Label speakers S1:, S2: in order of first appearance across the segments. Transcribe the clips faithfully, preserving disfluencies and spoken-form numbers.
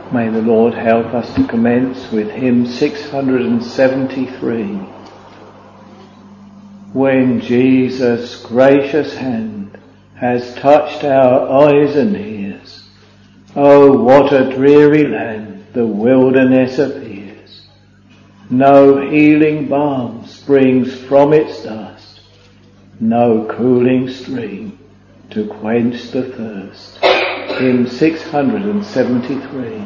S1: May the Lord help us to commence with hymn six hundred seventy-three. When Jesus' gracious hand has touched our eyes and ears, oh, what a dreary land the wilderness appears. No healing balm springs from its dust, no cooling stream to quench the thirst. Hymn six hundred seventy-three.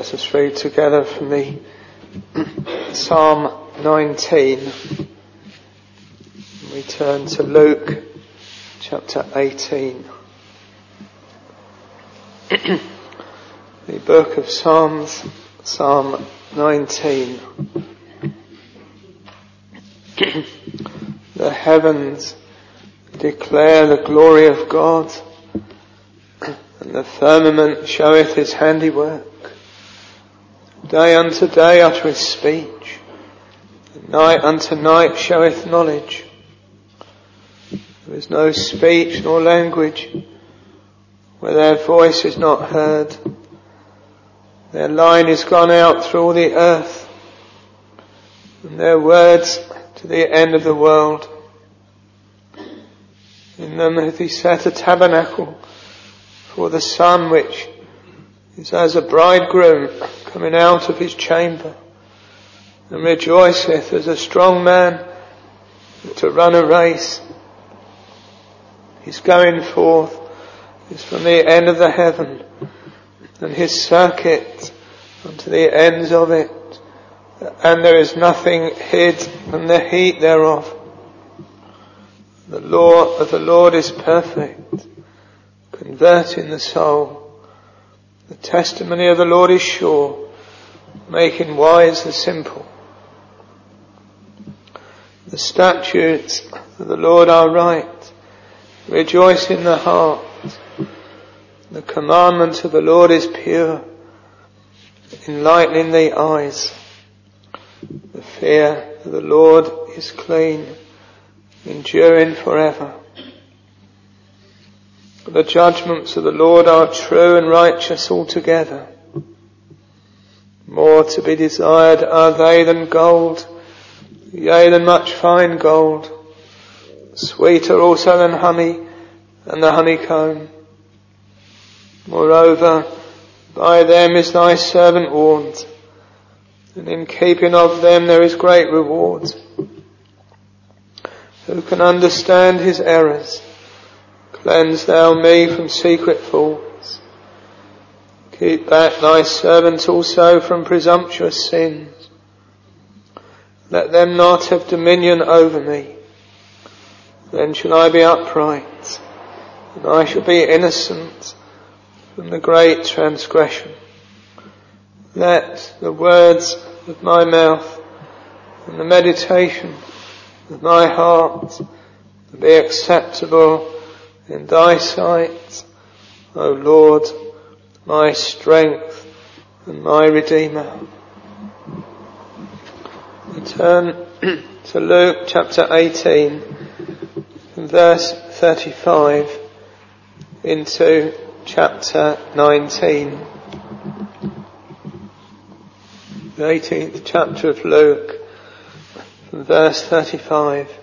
S2: Let us read together from the Psalm nineteen. We turn to Luke chapter eighteen. The book of Psalms, Psalm nineteen. The heavens declare the glory of God, and the firmament showeth his handiwork. Day unto day uttereth speech, and night unto night showeth knowledge. There is no speech nor language where their voice is not heard. Their line is gone out through all the earth, and their words to the end of the world. In them hath he set a tabernacle for the sun, which is as a bridegroom coming out of his chamber, and rejoiceth as a strong man to run a race. His going forth is from the end of the heaven, and his circuit unto the ends of it, and there is nothing hid from the heat thereof. The law of the Lord is perfect, converting the soul. The testimony of the Lord is sure, making wise the simple. The statutes of the Lord are right, rejoice in the heart. The commandment of the Lord is pure, enlightening the eyes. The fear of the Lord is clean, enduring forever. The judgments of the Lord are true and righteous altogether. More to be desired are they than gold, yea, than much fine gold. Sweeter also than honey and the honeycomb. Moreover, by them is thy servant warned, and in keeping of them there is great reward. Who can understand his errors? Cleanse thou me from secret faults. Keep back thy servant also from presumptuous sins. Let them not have dominion over me. Then shall I be upright, and I shall be innocent from the great transgression. Let the words of my mouth and the meditation of my heart be acceptable in thy sight, O Lord, my strength and my Redeemer. We turn to Luke chapter eighteen, from verse thirty-five into chapter nineteen. The eighteenth chapter of Luke, from verse thirty-five.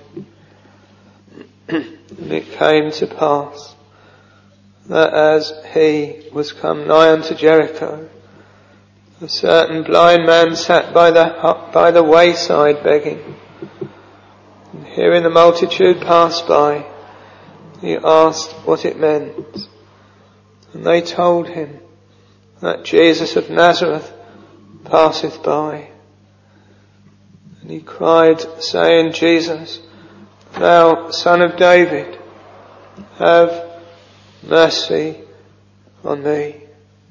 S2: And it came to pass that as he was come nigh unto Jericho, a certain blind man sat by the by the wayside begging. And hearing the multitude pass by, he asked what it meant. And they told him that Jesus of Nazareth passeth by. And he cried, saying, Jesus, thou Son of David, have mercy on me.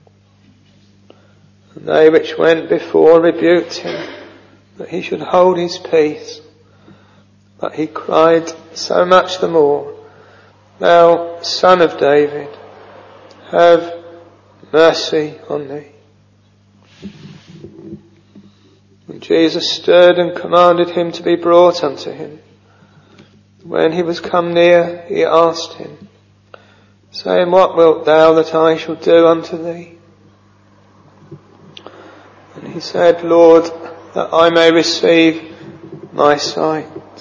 S2: And they which went before rebuked him, that he should hold his peace. But he cried so much the more, thou Son of David, have mercy on me. And Jesus stirred and commanded him to be brought unto him. When he was come near, he asked him, saying, what wilt thou that I shall do unto thee? And he said, Lord, that I may receive my sight.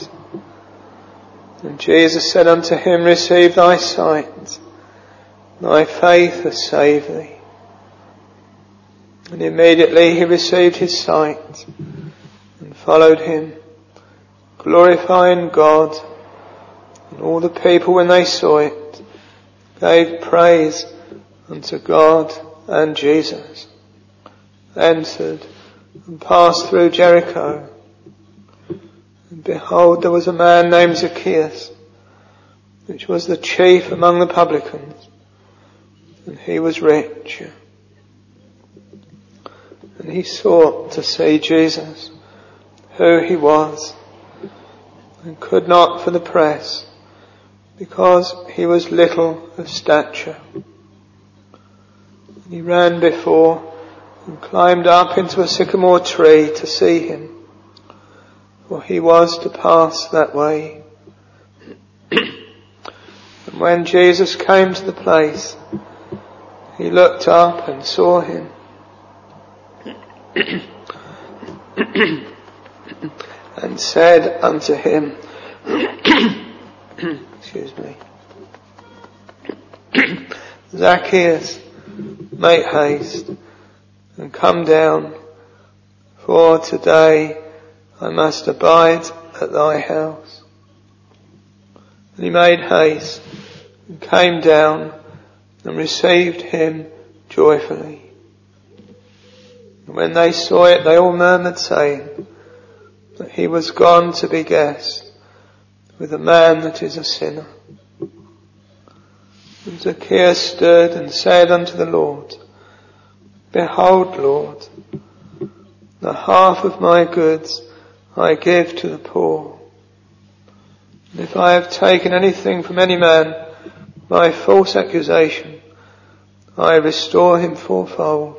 S2: And Jesus said unto him, receive thy sight. Thy faith hath saved thee. And immediately he received his sight and followed him, glorifying God. And all the people, when they saw it, gave praise unto God and Jesus. entered and passed through Jericho. And behold, there was a man named Zacchaeus, which was the chief among the publicans, and he was rich. And he sought to see Jesus, who he was, and could not for the press, because he was little of stature. And he ran before and climbed up into a sycamore tree to see him, for he was to pass that way. And when Jesus came to the place, he looked up and saw him, and said unto him, excuse me, Zacchaeus, make haste and come down, for today I must abide at thy house. And he made haste and came down and received him joyfully. And when they saw it, they all murmured, saying that he was gone to be guest with a man that is a sinner. And Zacchaeus stood and said unto the Lord, Behold, Lord, the half of my goods I give to the poor. And if I have taken anything from any man by false accusation, I restore him fourfold.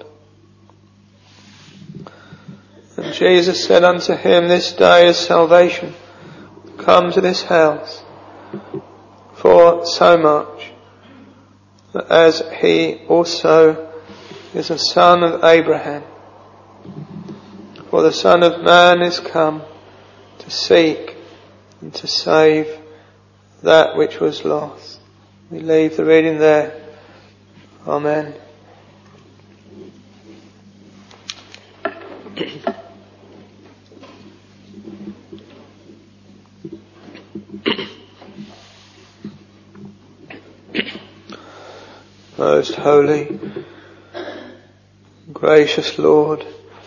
S2: And Jesus said unto him, This day is salvation come to this house, for so much that as he also is a son of Abraham. For the Son of Man is come to seek and to save that which was lost. We leave the reading there. Amen. Most holy, gracious Lord,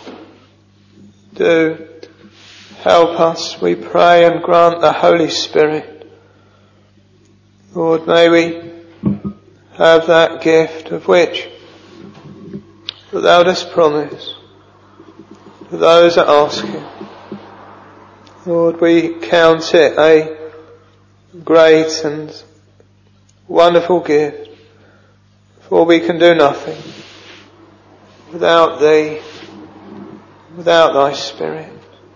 S2: do help us, we pray, and grant the Holy Spirit. Lord, may we have that gift of which thou dost promise to those that ask you. Lord, we count it a great and wonderful gift, for we can do nothing without thee, without thy Spirit.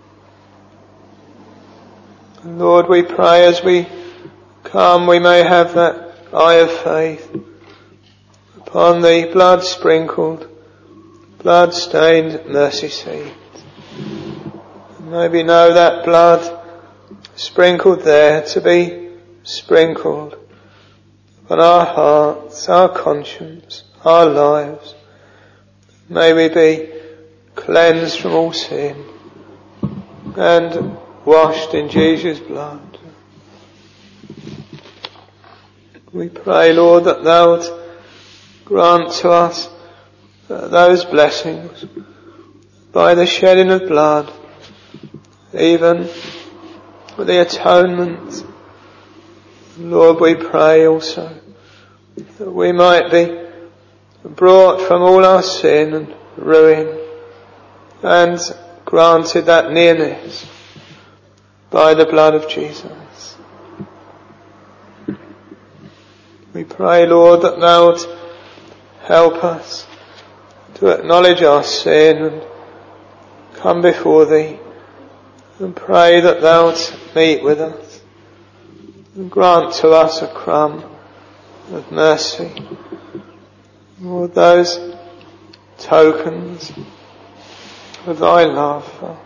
S2: And Lord, we pray as we come, we may have that eye of faith upon the blood-sprinkled, blood-stained mercy seat. And may we know that blood sprinkled there to be sprinkled upon our hearts, our conscience, our lives. May we be cleansed from all sin and washed in Jesus' blood. We pray, Lord, that thou wilt grant to us those blessings by the shedding of blood, even for the atonement. Lord, we pray also that we might be brought from all our sin and ruin and granted that nearness by the blood of Jesus. We pray, Lord, that thou wilt help us to acknowledge our sin and come before thee, and pray that thou wilt meet with us and grant to us a crumb of mercy. Lord, those tokens of thy love.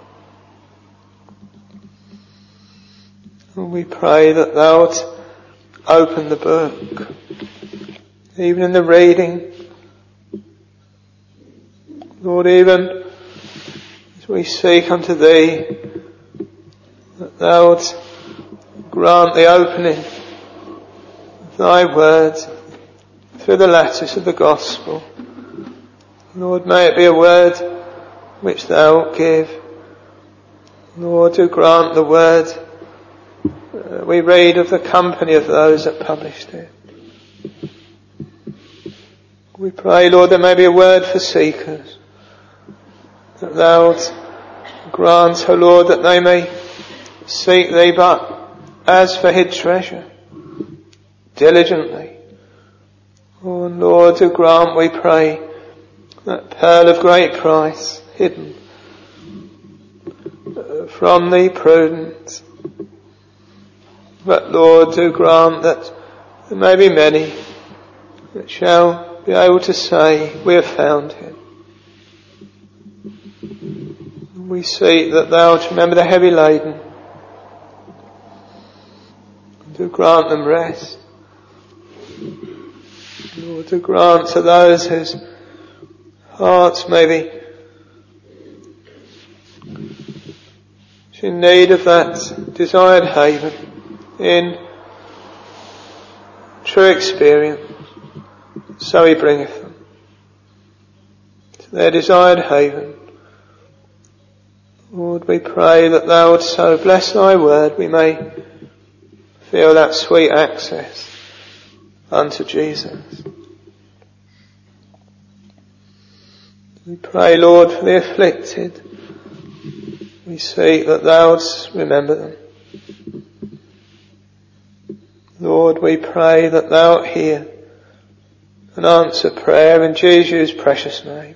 S2: And we pray that thou wilt open the book, even in the reading. Lord, even as we seek unto thee, that thou wilt grant the opening of thy words through the lattice of the gospel. Lord, may it be a word which thou give. Lord, do grant the word. Uh, we read of the company of those that published it. We pray, Lord, there may be a word for seekers, that thou grant, O Lord, that they may seek thee, but as for hid treasure, diligently. Oh Lord, do grant, we pray, that pearl of great price hidden from thee, prudence. But Lord, do grant that there may be many that shall be able to say, we have found him. We seek that thou to remember the heavy laden, and to grant them rest. Lord, to grant to those whose hearts may be in need of that desired haven in true experience, so he bringeth them to their desired haven. Lord, we pray that thou wouldst so bless thy word we may feel that sweet access unto Jesus. We pray, Lord, for the afflicted. We seek that thou wouldst remember them. Lord, we pray that thou art hear and answer prayer in Jesus' precious name.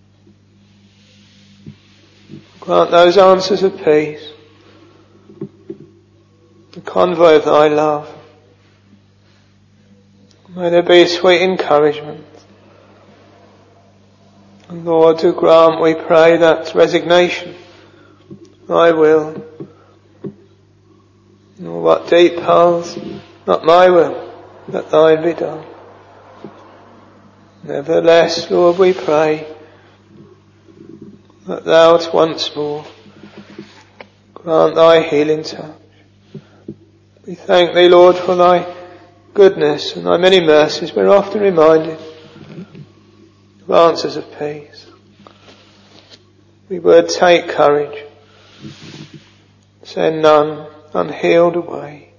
S2: Grant those answers of peace, the convoy of thy love. May there be a sweet encouragement. And Lord, do grant, we pray, that resignation, thy will. Oh, what deep paths, not my will, but thine be done. Nevertheless, Lord, we pray that thou art once more grant thy healing touch. We thank thee, Lord, for thy goodness and thy many mercies. We're often reminded of answers of peace. We would take courage, send none unhealed away.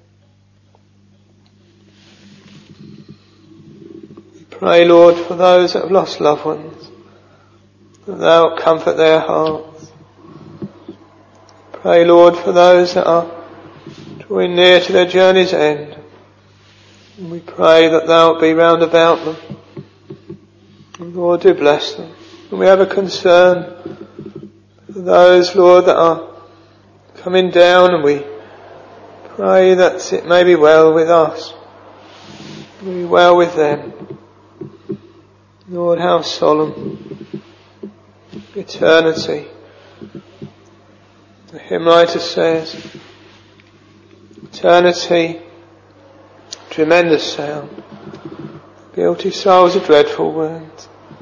S2: We pray, Lord, for those that have lost loved ones, that thou comfort their hearts. Pray, Lord, for those that are drawing near to their journey's end. And we pray that thou wilt be round about them. And Lord, do bless them. And we have a concern for those, Lord, that are coming down, and we pray that it may be well with us, be well with them. Lord, how solemn eternity. The hymn writer says, eternity, tremendous sound, guilty souls a dreadful wound.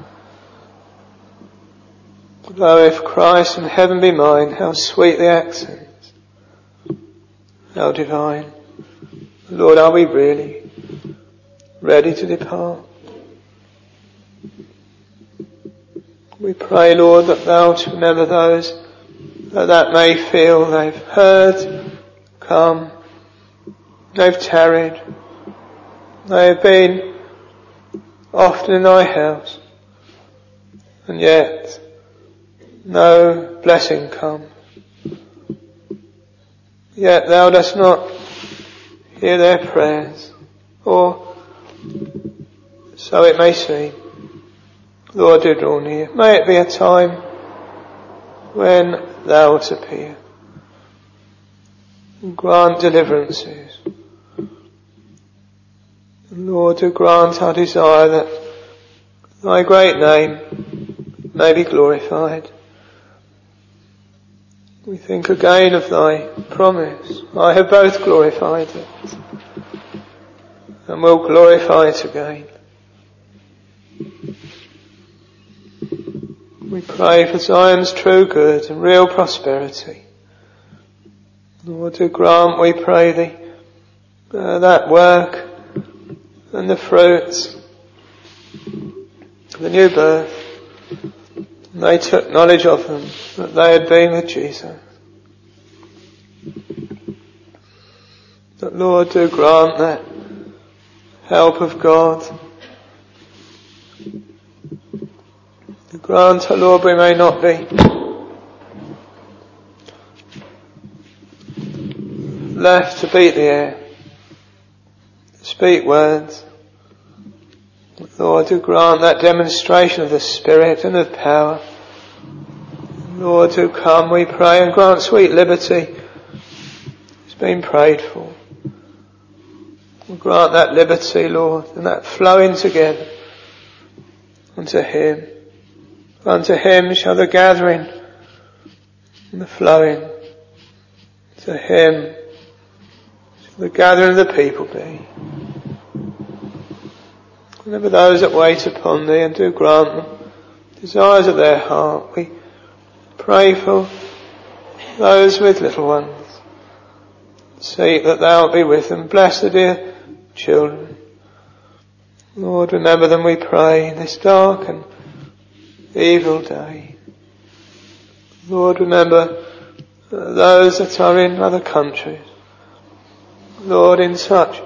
S2: Though if Christ and heaven be mine, how sweet the accents, how divine. Lord, are we really ready to depart? We pray, Lord, that thou to remember those that that may feel they've heard, come, they've tarried, they have been often in thy house, and yet no blessing comes. Yet thou dost not hear their prayers, or so it may seem. Lord, do draw near. May it be a time when thou wilt appear and grant deliverances. Lord, do grant our desire that thy great name may be glorified. We think again of thy promise. I have both glorified it and will glorify it again. We pray for Zion's true good and real prosperity. Lord, do grant, we pray thee, uh, that work and the fruits, the new birth, They took knowledge of them, that they had been with Jesus. That, Lord, do grant that help of God. Do grant, O Lord, we may not be left to beat the air, to speak words. Lord, do grant that demonstration of the Spirit and of power. Lord, do come, we pray, and grant sweet liberty. It's been prayed for. Grant that liberty, Lord, and that flowing together unto Him. Unto Him shall the gathering and the flowing. To Him shall the gathering of the people be. Remember those that wait upon Thee, and do grant them desires of their heart. We pray for those with little ones. Seek that Thou be with them. Bless the dear children. Lord, remember them, we pray, in this dark and evil day. Lord, remember those that are in other countries. Lord, in such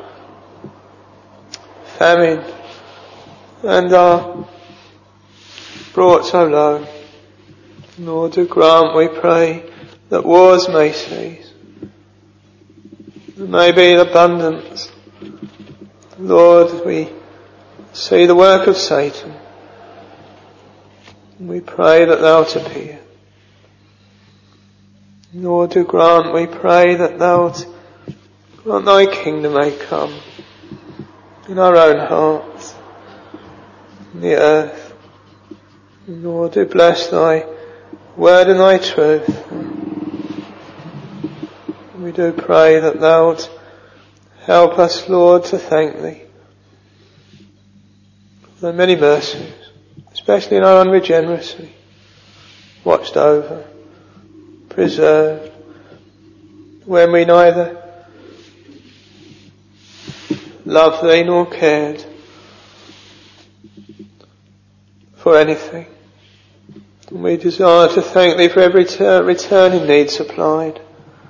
S2: famine, and are brought so low. Lord, do grant, we pray, that wars may cease. There may be abundance. Lord, we see the work of Satan. We pray that Thou wilt appear. Lord, do grant, we pray, that Thou wilt grant Thy kingdom may come in our own hearts, in the earth. Lord, do bless Thy word and Thy truth. We do pray that Thou wilt help us, Lord, to thank Thee for Thy many mercies, especially in our unregeneracy, watched over, preserved, when we neither loved Thee nor cared for anything. And we desire to thank Thee for every ter- returning need supplied.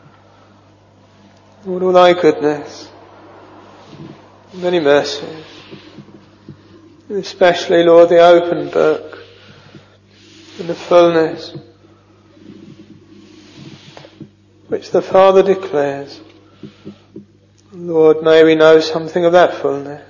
S2: Lord, all Thy goodness, many mercies, and especially, Lord, the open book and the fullness which the Father declares. Lord, may we know something of that fullness.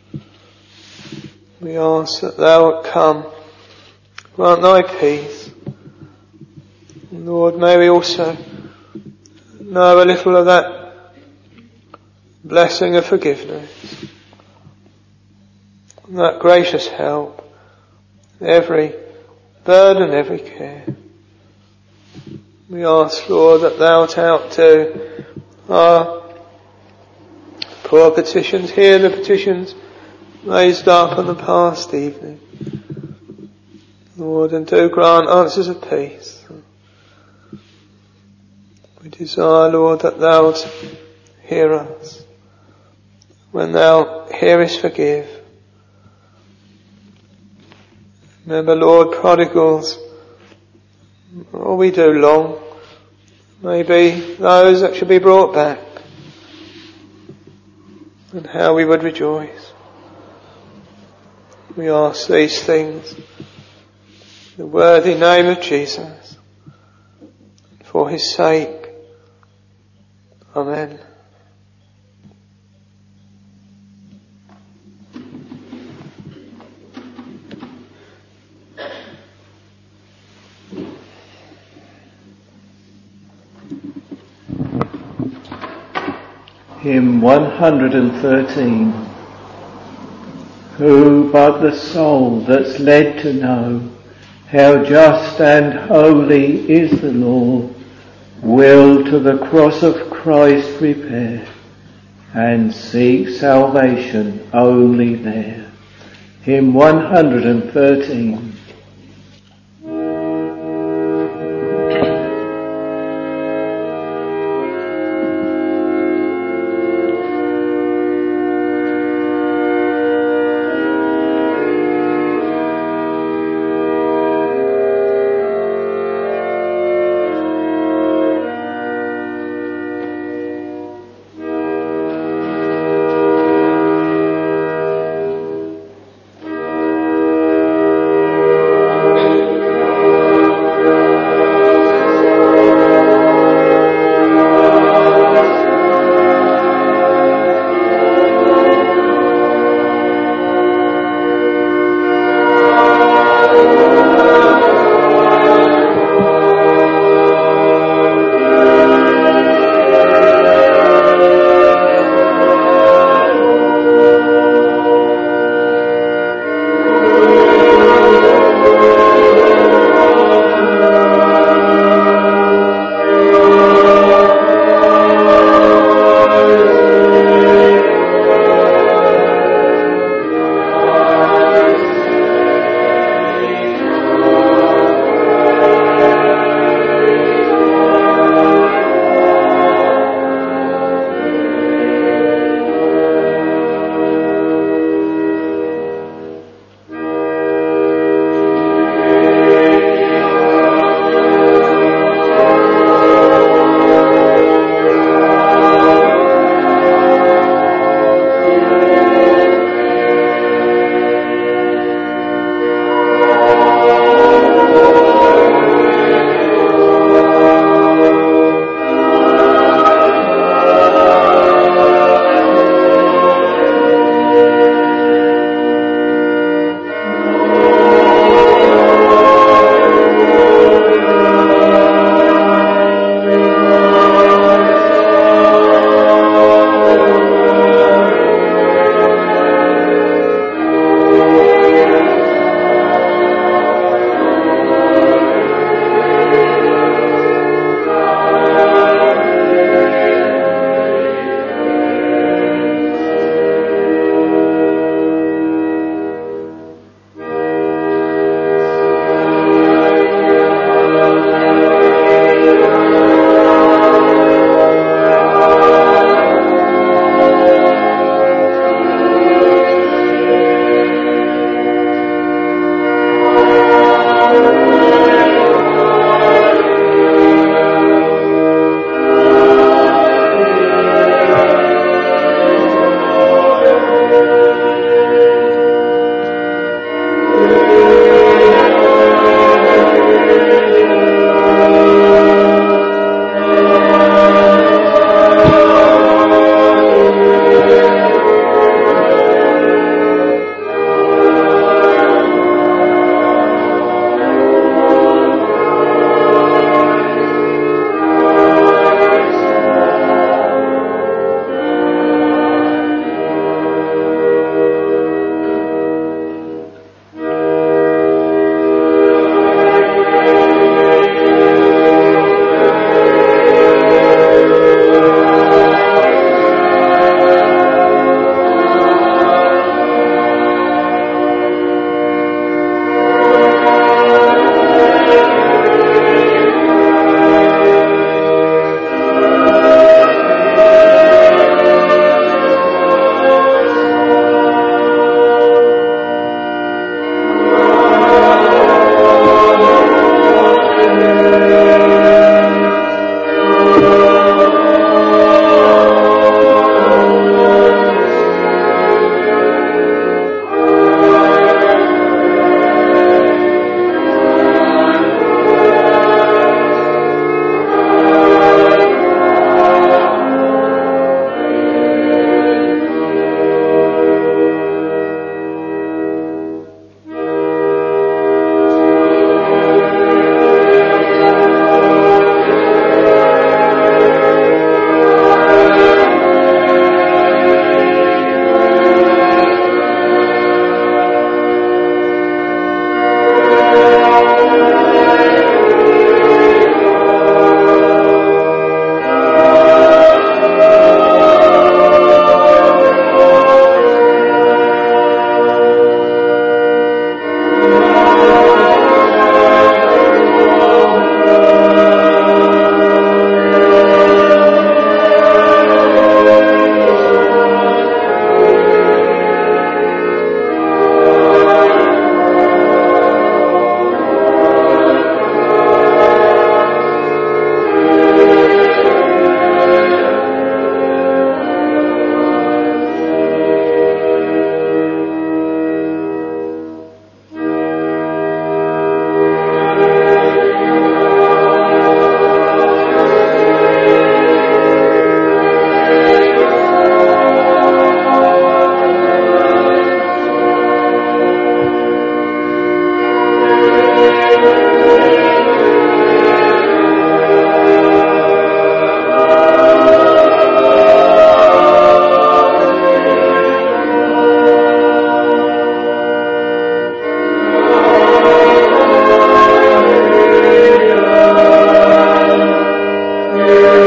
S2: We ask that Thou wilt come, grant Thy peace. Lord, may we also know a little of that blessing of forgiveness, that gracious help, every burden, every care. We ask, Lord, that Thou wilt outdo our poor petitions. Hear the petitions raised up on the past evening, Lord, and do grant answers of peace. We desire, Lord, that Thou wilt hear us. When Thou hearest, forgive. Remember, Lord, prodigals, all we do long, may be those that should be brought back, and how we would rejoice. We ask these things in the worthy name of Jesus, for His sake. Amen.
S1: Hymn one hundred thirteen. Who but the soul that's led to know how just and holy is the Lord, will to the cross of Christ repair, and seek salvation only there. Hymn one hundred thirteen.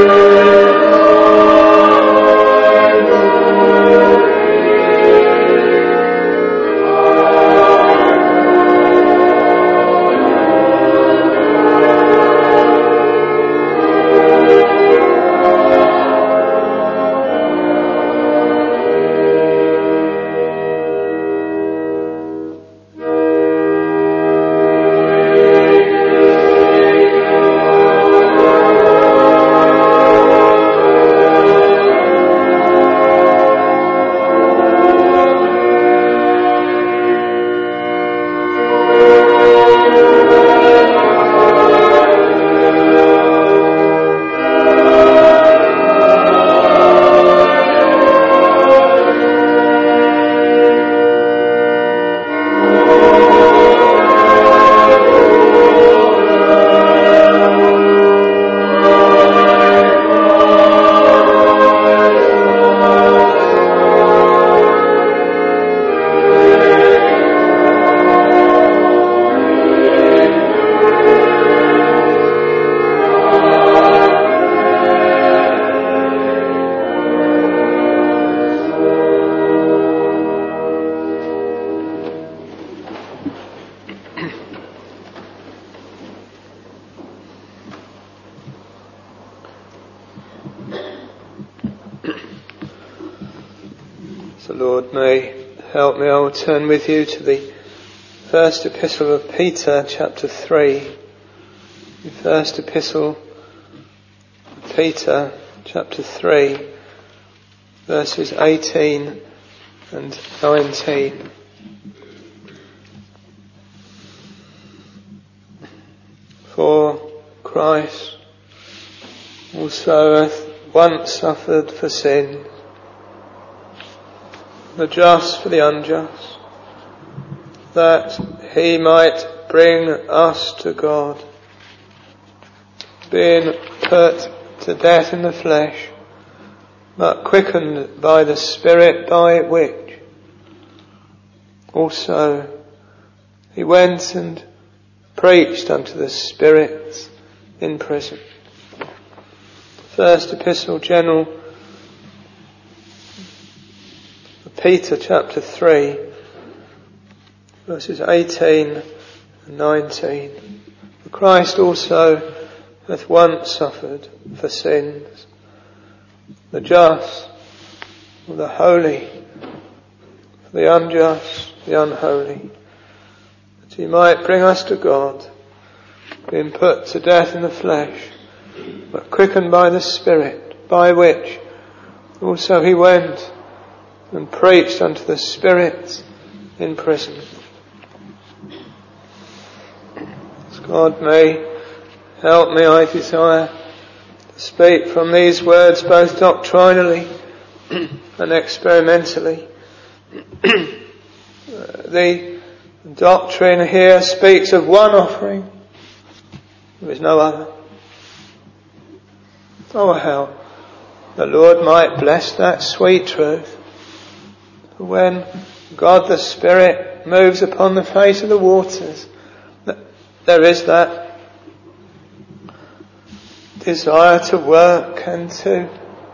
S2: The Lord may help me. I will turn with you to the first epistle of Peter, chapter three. The first epistle of Peter, chapter three, verses eighteen and nineteen. For Christ also hath once suffered for sin, the just for the unjust, that he might bring us to God, being put to death in the flesh, but quickened by the Spirit, by which also he went and preached unto the spirits in prison. First epistle general of Peter, chapter three, verses eighteen and nineteen. For Christ also hath once suffered for sins, the just for the holy, for the unjust, the unholy, that he might bring us to God, being put to death in the flesh, but quickened by the Spirit, by which also he went and preached unto the spirits in prison. As God may help me, I desire to speak from these words both doctrinally and experimentally. The doctrine here speaks of one offering. There is no other. Oh, how the Lord might bless that sweet truth. When God the Spirit moves upon the face of the waters, there is that desire to work and to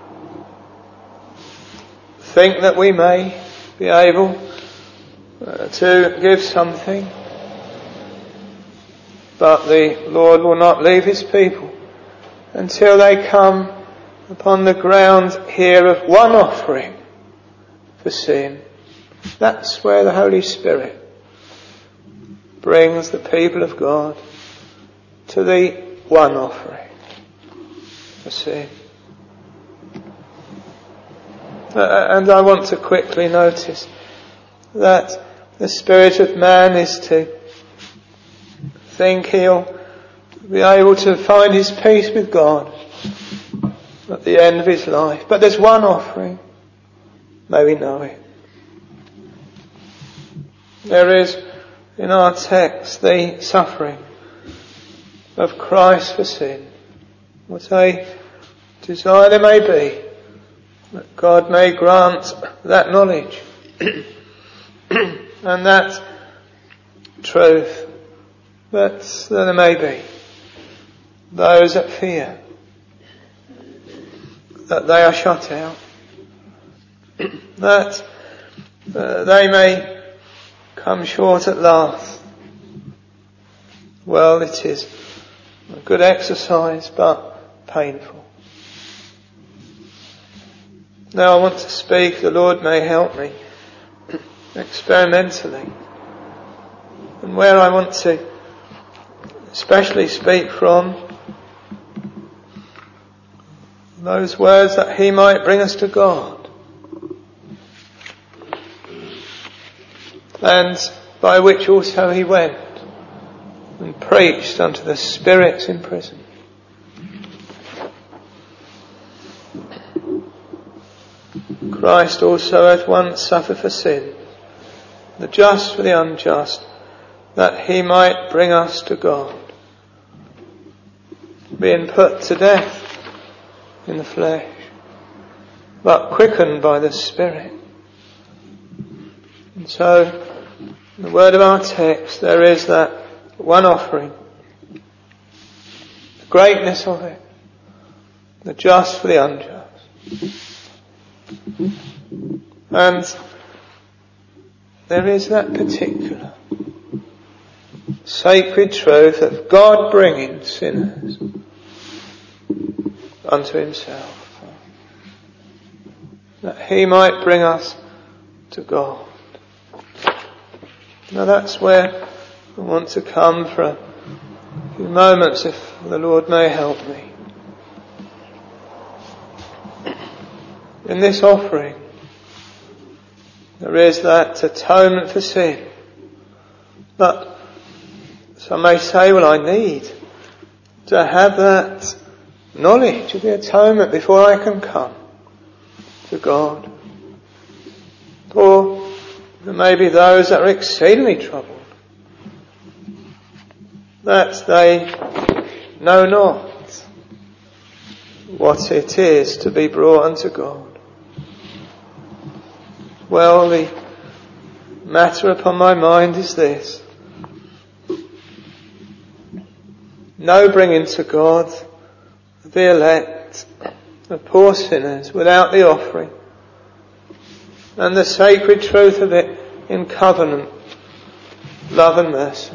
S2: think that we may be able uh, to give something. But the Lord will not leave his people until they come upon the ground here of one offering for sin. That's where the Holy Spirit brings the people of God to the one offering for sin. Uh, and I want to quickly notice that the spirit of man is to think he'll be able to find his peace with God at the end of his life. But there's one offering. May we know it. There is in our text the suffering of Christ for sin. What a desire there may be that God may grant that knowledge and that truth, but there may be those that fear that they are shut out, that uh, they may come short at last. Well, it is a good exercise, but painful. Now I want to speak, the Lord may help me, experimentally. And where I want to especially speak from, those words that He might bring us to God, and by which also He went and preached unto the spirits in prison. Christ also hath once suffered for sin, the just for the unjust, that He might bring us to God, being put to death in the flesh, but quickened by the Spirit. And so, in the word of our text, there is that one offering, the greatness of it, the just for the unjust. And there is that particular sacred truth of God bringing sinners unto Himself, that He might bring us to God. Now that's where I want to come for a few moments, if the Lord may help me. In this offering, there is that atonement for sin. But some may say, well, I need to have that knowledge of the atonement before I can come to God. Or there may be those that are exceedingly troubled, that they know not what it is to be brought unto God. Well, the matter upon my mind is this: no bringing to God the elect, the poor sinners, without the offering and the sacred truth of it in covenant, love and mercy.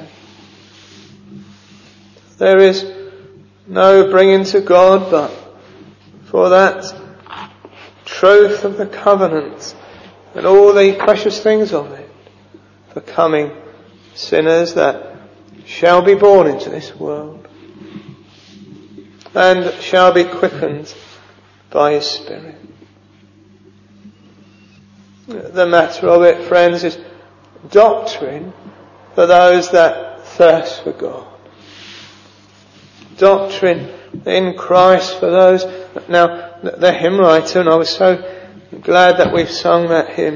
S2: There is no bringing to God but for that truth of the covenant and all the precious things of it, for coming sinners that shall be born into this world and shall be quickened by His Spirit. The matter of it, friends, is doctrine for those that thirst for God. Doctrine in Christ for those. Now, the hymn writer, and I was so glad that we've sung that hymn.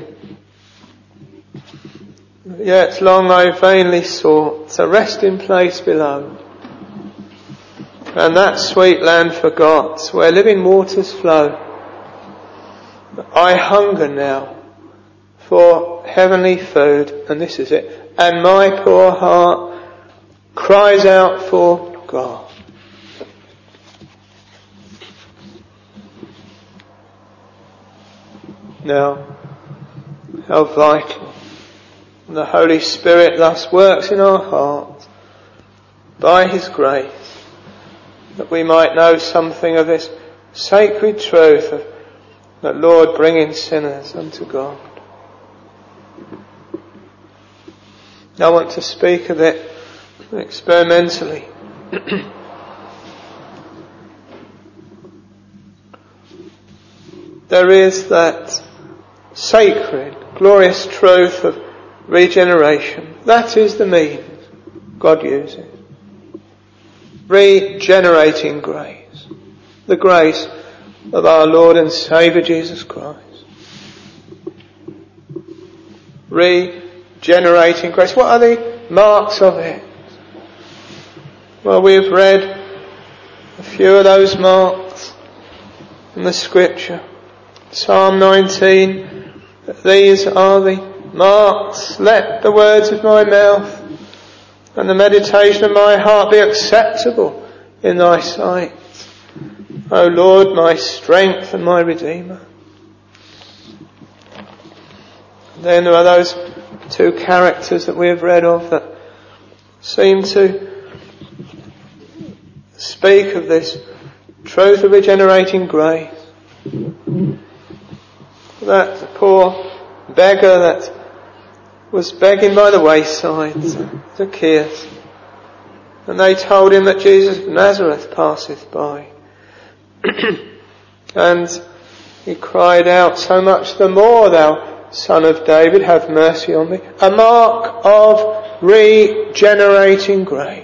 S2: Yet long I vainly sought a resting place below, and that sweet land forgot where living waters flow. I hunger now for heavenly food, and this is it, and my poor heart cries out for God. Now, how vital the Holy Spirit thus works in our hearts by His grace, that we might know something of this sacred truth of the Lord bringing sinners unto God. I want to speak of it experimentally. There is that sacred, glorious truth of regeneration. That is the means God uses. Regenerating grace. The grace of our Lord and Saviour Jesus Christ. Regenerating grace. What are the marks of it? Well, we've read a few of those marks in the Scripture. Psalm nineteen, these are the marks. Let the words of my mouth and the meditation of my heart be acceptable in thy sight, O Lord, my strength and my Redeemer. Then there are those two characters that we have read of that seem to speak of this truth of regenerating grace. That poor beggar that was begging by the wayside, Zacchaeus, and they told him that Jesus of Nazareth passeth by. And he cried out, so much the more, thou Son of David, have mercy on me. A mark of regenerating grace.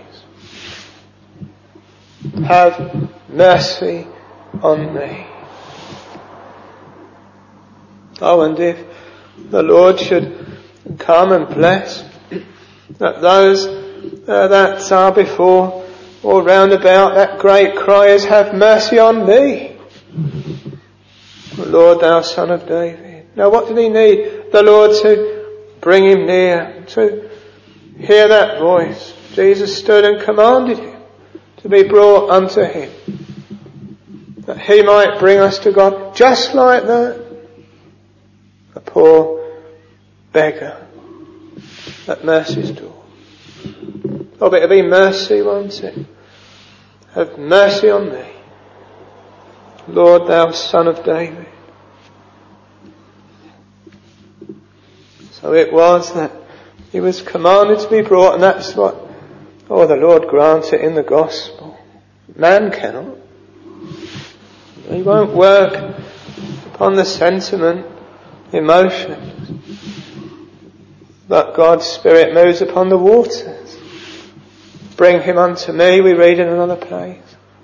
S2: Have mercy on me. Oh, and if the Lord should come and bless that those uh, that are before or round about, that great cry is, have mercy on me, Lord, thou Son of David. Now what did he need? The Lord to bring him near, to hear that voice. Jesus stood and commanded him to be brought unto him, that he might bring us to God just like that. A poor beggar at mercy's door. Oh, but it'll be mercy, won't it? Have mercy on me, Lord, thou Son of David. So it was that he was commanded to be brought, and that's what, oh, the Lord grants it in the gospel. Man cannot. He won't work upon the sentiment, emotions, but God's Spirit moves upon the waters. Bring him unto me, we read in another place.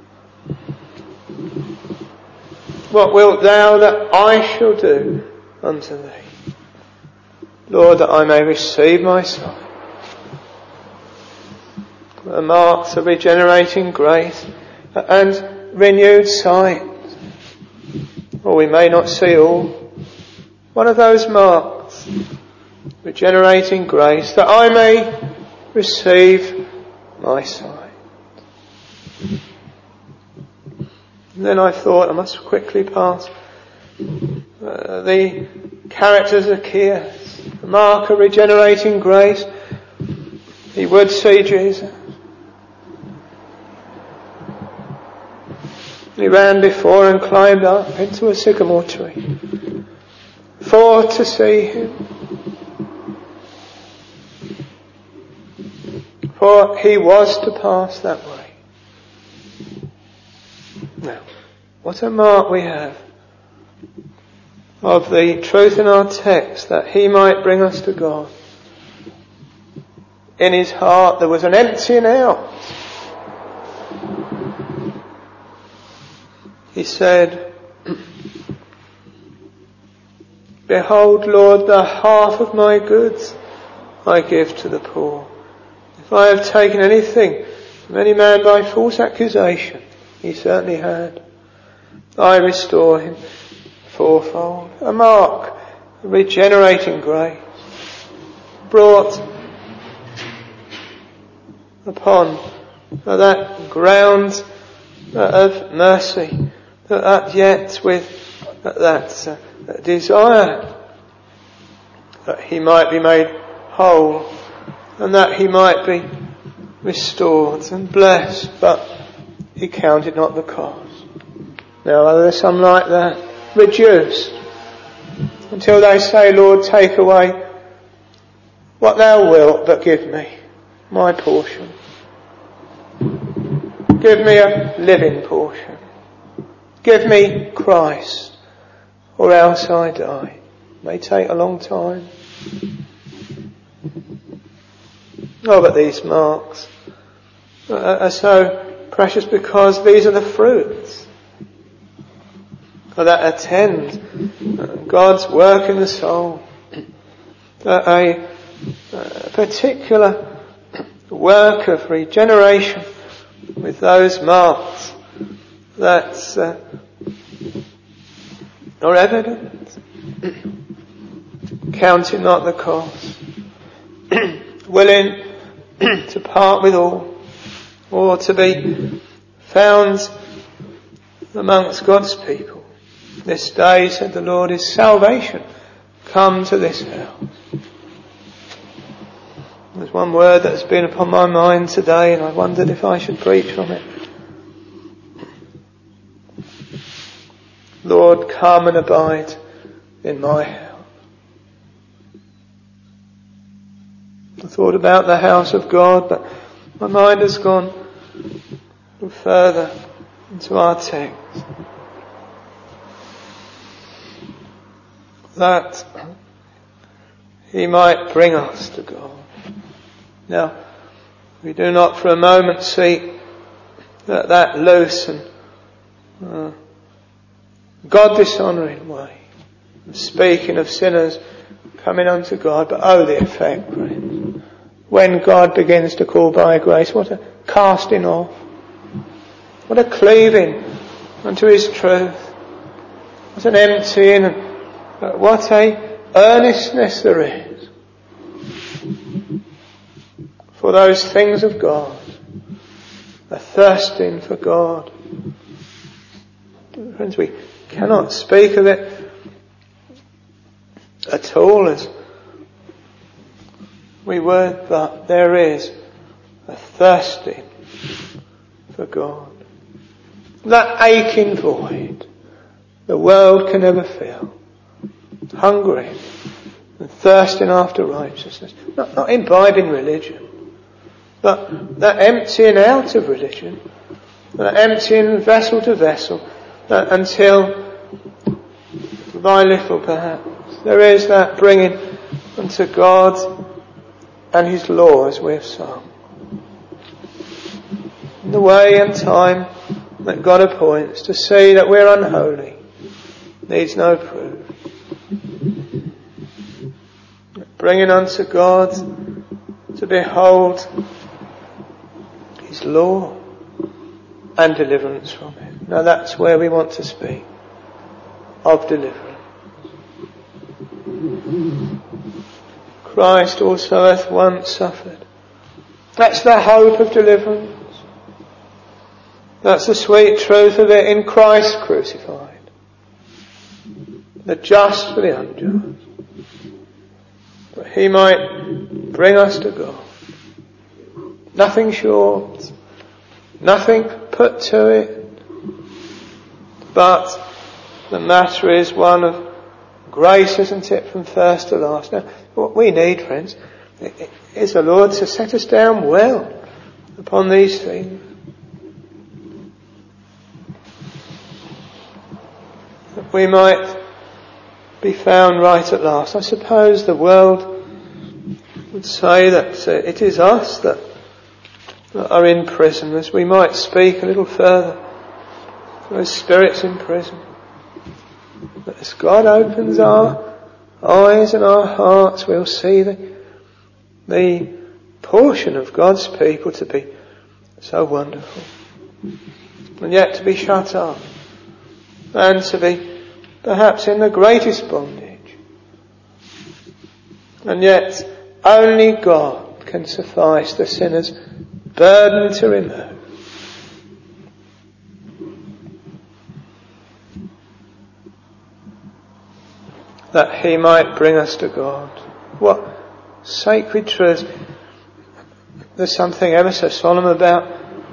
S2: What wilt thou that I shall do unto thee? Lord, that I may receive my sight. The marks of regenerating grace and renewed sight. Or we may not see all. One of those marks, regenerating grace, that I may receive my sight. And then I thought I must quickly pass uh, the characters of Zacchaeus, the mark of regenerating grace. He would see Jesus. He ran before and climbed up into a sycamore tree for to see him. For he was to pass that way. Now, what a mark we have of the truth in our text, that he might bring us to God. In his heart there was an emptying out. He said, behold, Lord, the half of my goods I give to the poor. If I have taken anything from any man by false accusation, he certainly had, I restore him fourfold. A mark of regenerating grace brought upon that ground of mercy, that yet with that uh, desire that he might be made whole and that he might be restored and blessed, but he counted not the cost. Now are there some like that, reduced until they say, Lord, take away what thou wilt, but give me my portion. Give me a living portion. Give me Christ, or else I die. It may take a long time. Oh, but these marks are so precious because these are the fruits that attend God's work in the soul. A, a particular work of regeneration with those marks that uh, are evident. Counting not the cost. Willing to part with all, or to be found amongst God's people. This day, said the Lord, is salvation come to this house. There's one word that's been upon my mind today, and I wondered if I should preach from it. Lord, come and abide in my house. I thought about the house of God, but my mind has gone further into our text. That He might bring us to God. Now, we do not for a moment see that, that loose and uh, God-dishonouring way of speaking of sinners coming unto God, but oh, the effect, friends. When God begins to call by grace, what a casting off, what a cleaving unto His truth, what an emptying, and what a earnestness there is for those things of God, a thirsting for God. Friends, we cannot speak of it at all as we would, but there is a thirsting for God. That aching void the world can never fill. Hungry and thirsting after righteousness. Not, not imbibing religion, but that emptying out of religion, that emptying vessel to vessel, that until by little perhaps there is that bringing unto God and His law as we have sung. The way and time that God appoints to see that we're unholy needs no proof. Bringing unto God to behold His law and deliverance from it. Now that's where we want to speak of deliverance. Christ also hath once suffered. That's the hope of deliverance. That's the sweet truth of it in Christ crucified. The just for the unjust. That He might bring us to God. Nothing short. Nothing put to it. But the matter is one of grace, isn't it, from first to last. Now, what we need, friends, is the Lord to set us down well upon these things. That we might be found right at last. I suppose the world would say that uh, it is us that, that are in prison, as we might speak a little further. Those spirits in prison. That as God opens our eyes and our hearts, we'll see the, the portion of God's people to be so wonderful. And yet to be shut up. And to be perhaps in the greatest bondage. And yet only God can suffice the sinner's burden to remove. That He might bring us to God. What sacred truth. There's something ever so solemn about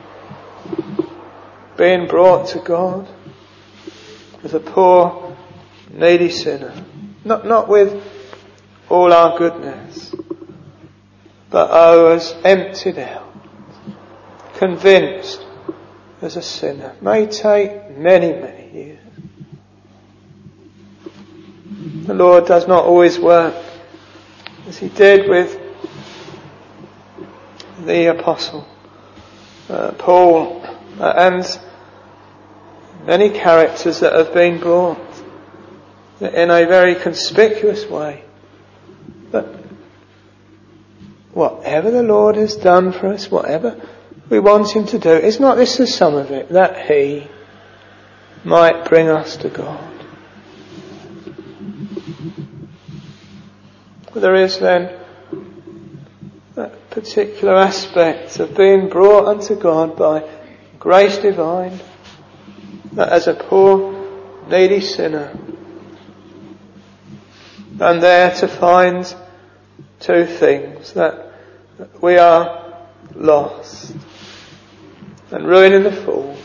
S2: being brought to God as a poor, needy sinner. Not, not with all our goodness, but oh, as emptied out, convinced as a sinner. May take many, many years. The Lord does not always work as He did with the apostle uh, Paul uh, and many characters that have been brought in a very conspicuous way. But whatever the Lord has done for us, whatever we want Him to do, is not this the sum of it, that He might bring us to God? There is then that particular aspect of being brought unto God by grace divine, that as a poor, needy sinner, I'm there to find two things: that we are lost and ruining the fool,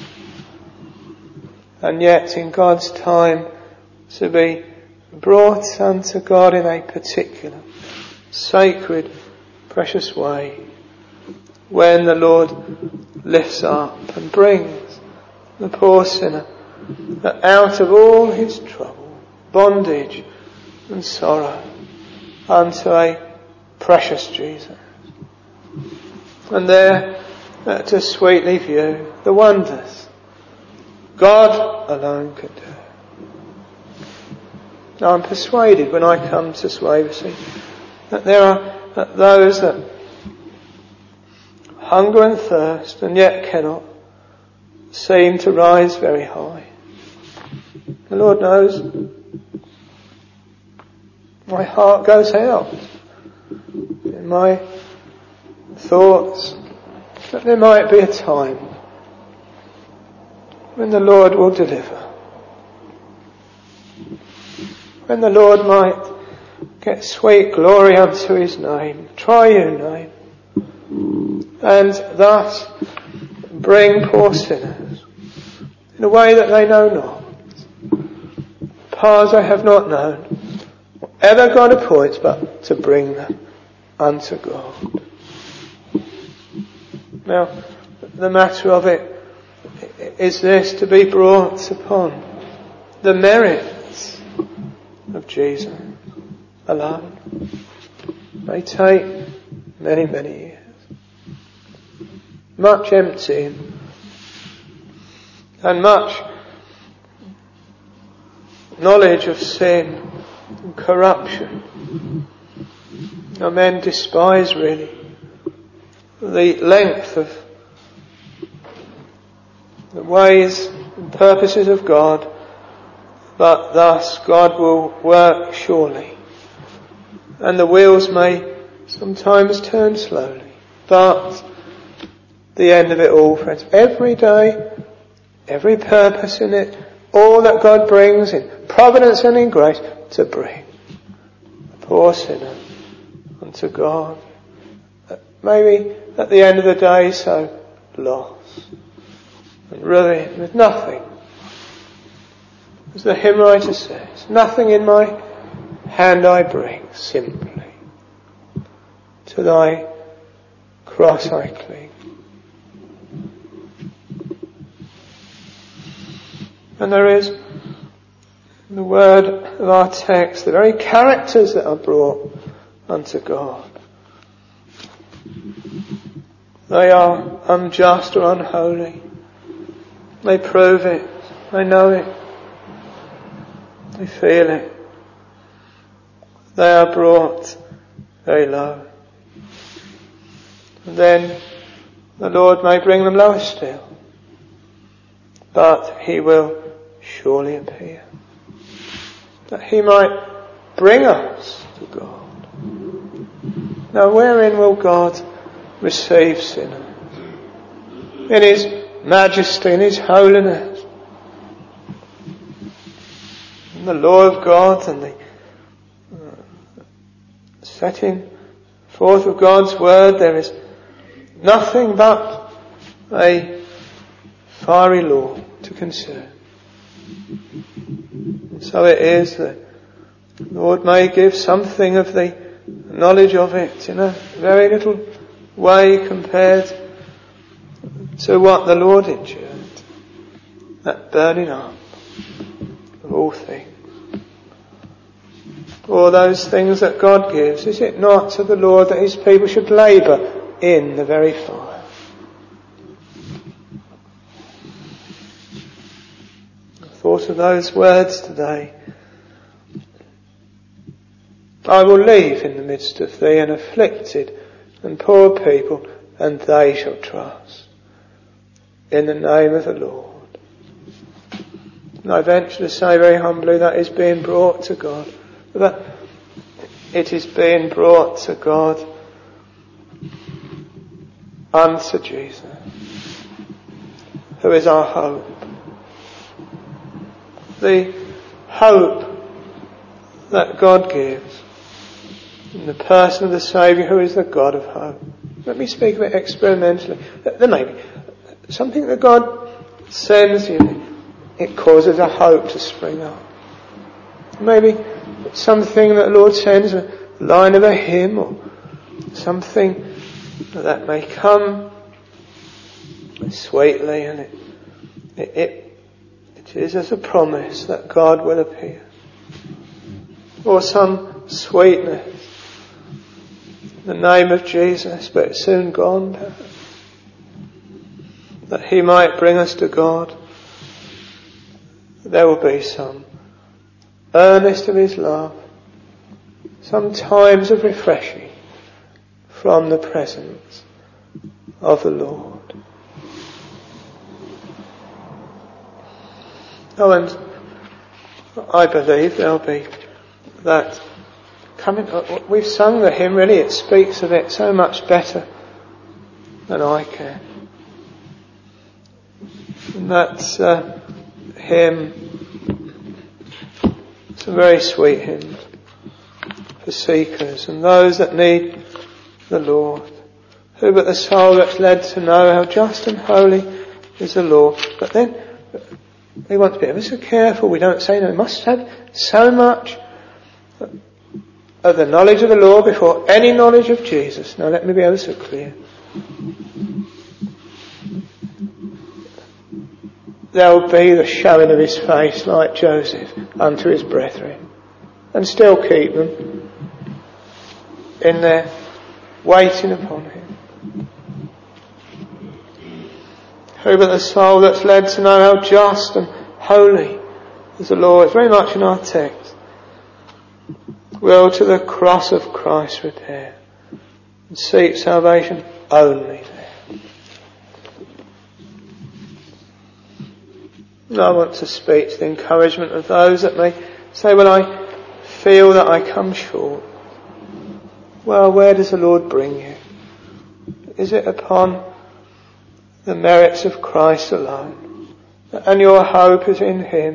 S2: and yet in God's time to be brought unto God in a particular, sacred, precious way, when the Lord lifts up and brings the poor sinner out of all his trouble, bondage and sorrow unto a precious Jesus. And there uh, to sweetly view the wonders God alone can do. Now I'm persuaded when I come to Swavesey that there are uh, those that hunger and thirst and yet cannot seem to rise very high. The Lord knows my heart goes out in my thoughts that there might be a time when the Lord will deliver, when the Lord might get sweet glory unto his name, triune name, and thus bring poor sinners in a way that they know not, paths they have not known, whatever God appoints, but to bring them unto God. Now, the matter of it is this: to be brought upon the merits of Jesus alone may take many, many years. Much emptying and much knowledge of sin and corruption. Now, men despise really the length of the ways and purposes of God, but thus God will work surely, and the wheels may sometimes turn slowly, but the end of it all, friends, every day, every purpose in it, all that God brings in providence and in grace to bring the poor sinner unto God, maybe at the end of the day so lost and ruined with nothing. As the hymn writer says, nothing in my hand I bring, simply to thy cross I cling. And there is, in the word of our text, the very characters that are brought unto God. They are unjust or unholy. They prove it. They know it. They feel it. They are brought very low. And then the Lord may bring them lower still. But he will surely appear, that he might bring us to God. Now, wherein will God receive sinners? In his majesty, in his holiness, in the law of God and the uh, setting forth of God's word. There is nothing but a fiery law to consider. And so it is that the Lord may give something of the knowledge of it in a very little way compared to what the Lord endured, that burning up of all things. All those things that God gives, is it not to the Lord that his people should labour in the very fire? I thought of those words today. I will leave in the midst of thee an afflicted and poor people, and they shall trust in the name of the Lord. And I venture to say very humbly that is being brought to God. That it is being brought to God unto Jesus, who is our hope the hope that God gives in the person of the Saviour who is the God of hope. Let me speak of it experimentally. There may be something that God sends you, it causes a hope to spring up. Maybe something that the Lord sends, a line of a hymn or something that may come sweetly, and it, it, it, it is as a promise that God will appear. Or some sweetness, the name of Jesus, but it's soon gone, that He might bring us to God. There will be some earnest of His love, some times of refreshing from the presence of the Lord. Oh, and I believe there'll be that coming. We've sung the hymn, really it speaks of it so much better than I can. And that uh, hymn, it's a very sweet hymn for seekers and those that need the Lord. Who but the soul that's led to know how just and holy is the Lord. But then we want to be ever so careful. We don't say, no, we must have so much of the knowledge of the Lord before any knowledge of Jesus. Now let me be ever so clear. There will be the showing of His face like Joseph unto his brethren, and still keep them in there waiting upon Him. Who but the soul that's led to know how just and holy is the Lord, very much in our text, will to the cross of Christ repair and seek salvation only there. And I want to speak to the encouragement of those that may say, well, I feel that I come short. Well, where does the Lord bring you? Is it upon the merits of Christ alone, and your hope is in Him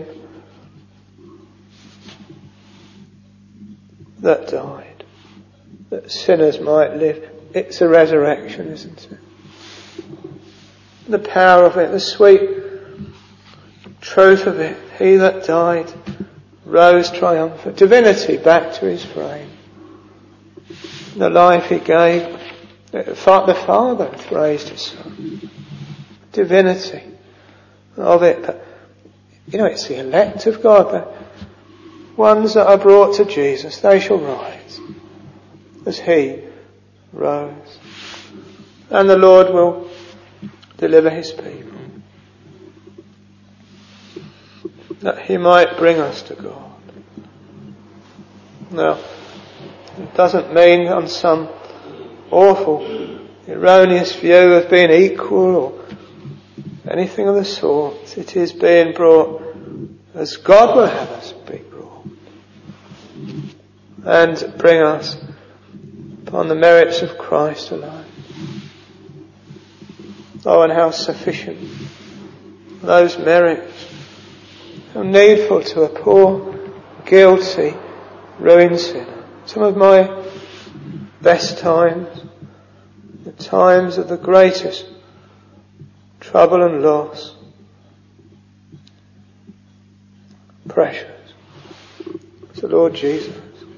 S2: that died, that sinners might live? It's a resurrection, isn't it? The power of it, the sweet truth of it. He that died rose triumphant. Divinity back to His frame. The life He gave, the Father hath raised His Son. Divinity of it. But, you know, it's the elect of God, the ones that are brought to Jesus, they shall rise as He rose. And the Lord will deliver His people, that He might bring us to God. Now, it doesn't mean on some awful, erroneous view of being equal or anything of the sort. It is being brought as God will have us be brought, and bring us upon the merits of Christ alone. Oh, and how sufficient those merits, how needful to a poor, guilty, ruined sinner. Some of my best times, the times of the greatest trouble and loss, precious, it's the Lord Jesus.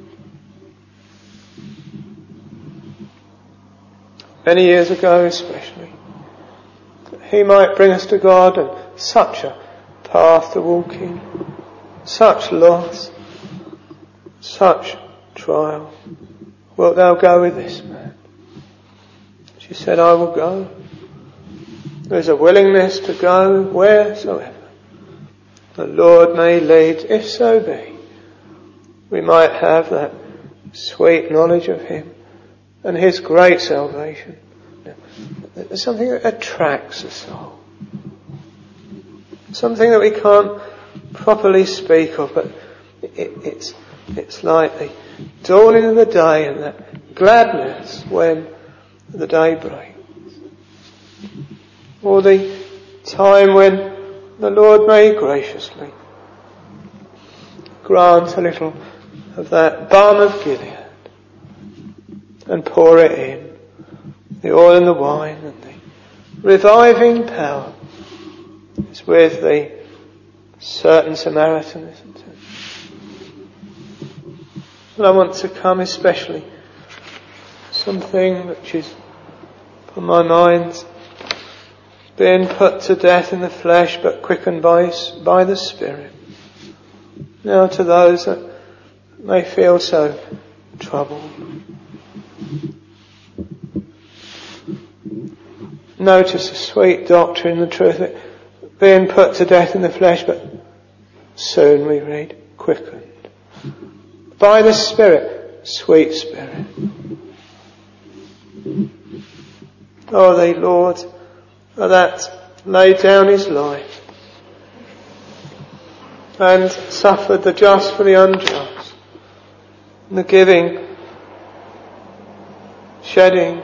S2: Many years ago especially, that He might bring us to God, and such a path to walk in, such loss, such trial. Wilt thou go with this man? She said, I will go. There's a willingness to go wheresoever the Lord may lead, if so be we might have that sweet knowledge of Him and His great salvation. There's something that attracts the soul, something that we can't properly speak of, but it, it's it's like the dawning of the day and that gladness when the day breaks, or the time when the Lord may graciously grant a little of that balm of Gilead and pour it in, the oil and the wine and the reviving power. It's with the certain Samaritan, isn't it? And I want to come especially something which is on my mind, being put to death in the flesh but quickened by, by the Spirit. Now to those that may feel so troubled, notice the sweet doctrine, the truth, that being put to death in the flesh, but soon we read, quickened by the Spirit, sweet Spirit. Oh, the Lord that laid down his life and suffered the just for the unjust, and the giving, shedding,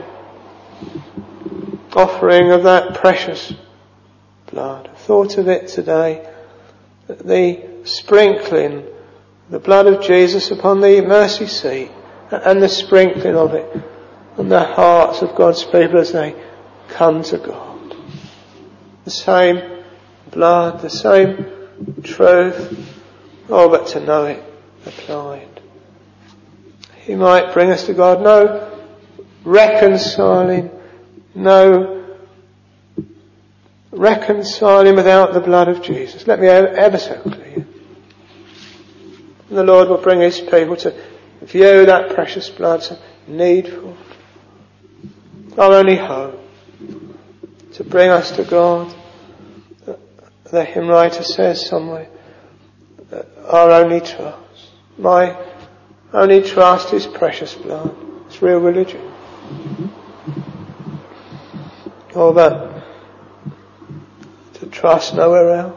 S2: offering of that precious blood. I thought of it today, that the sprinkling, the blood of Jesus upon the mercy seat, and the sprinkling of it on the hearts of God's people as they come to God. The same blood, the same truth, oh, but to know it applied. He might bring us to God. No reconciling, no reconciling without the blood of Jesus. Let me ever so clear. And the Lord will bring his people to view that precious blood so needful. Our only hope to bring us to God. The hymn writer says somewhere, our only trust, my only trust is precious blood. It's real religion. Oh, but to trust nowhere else,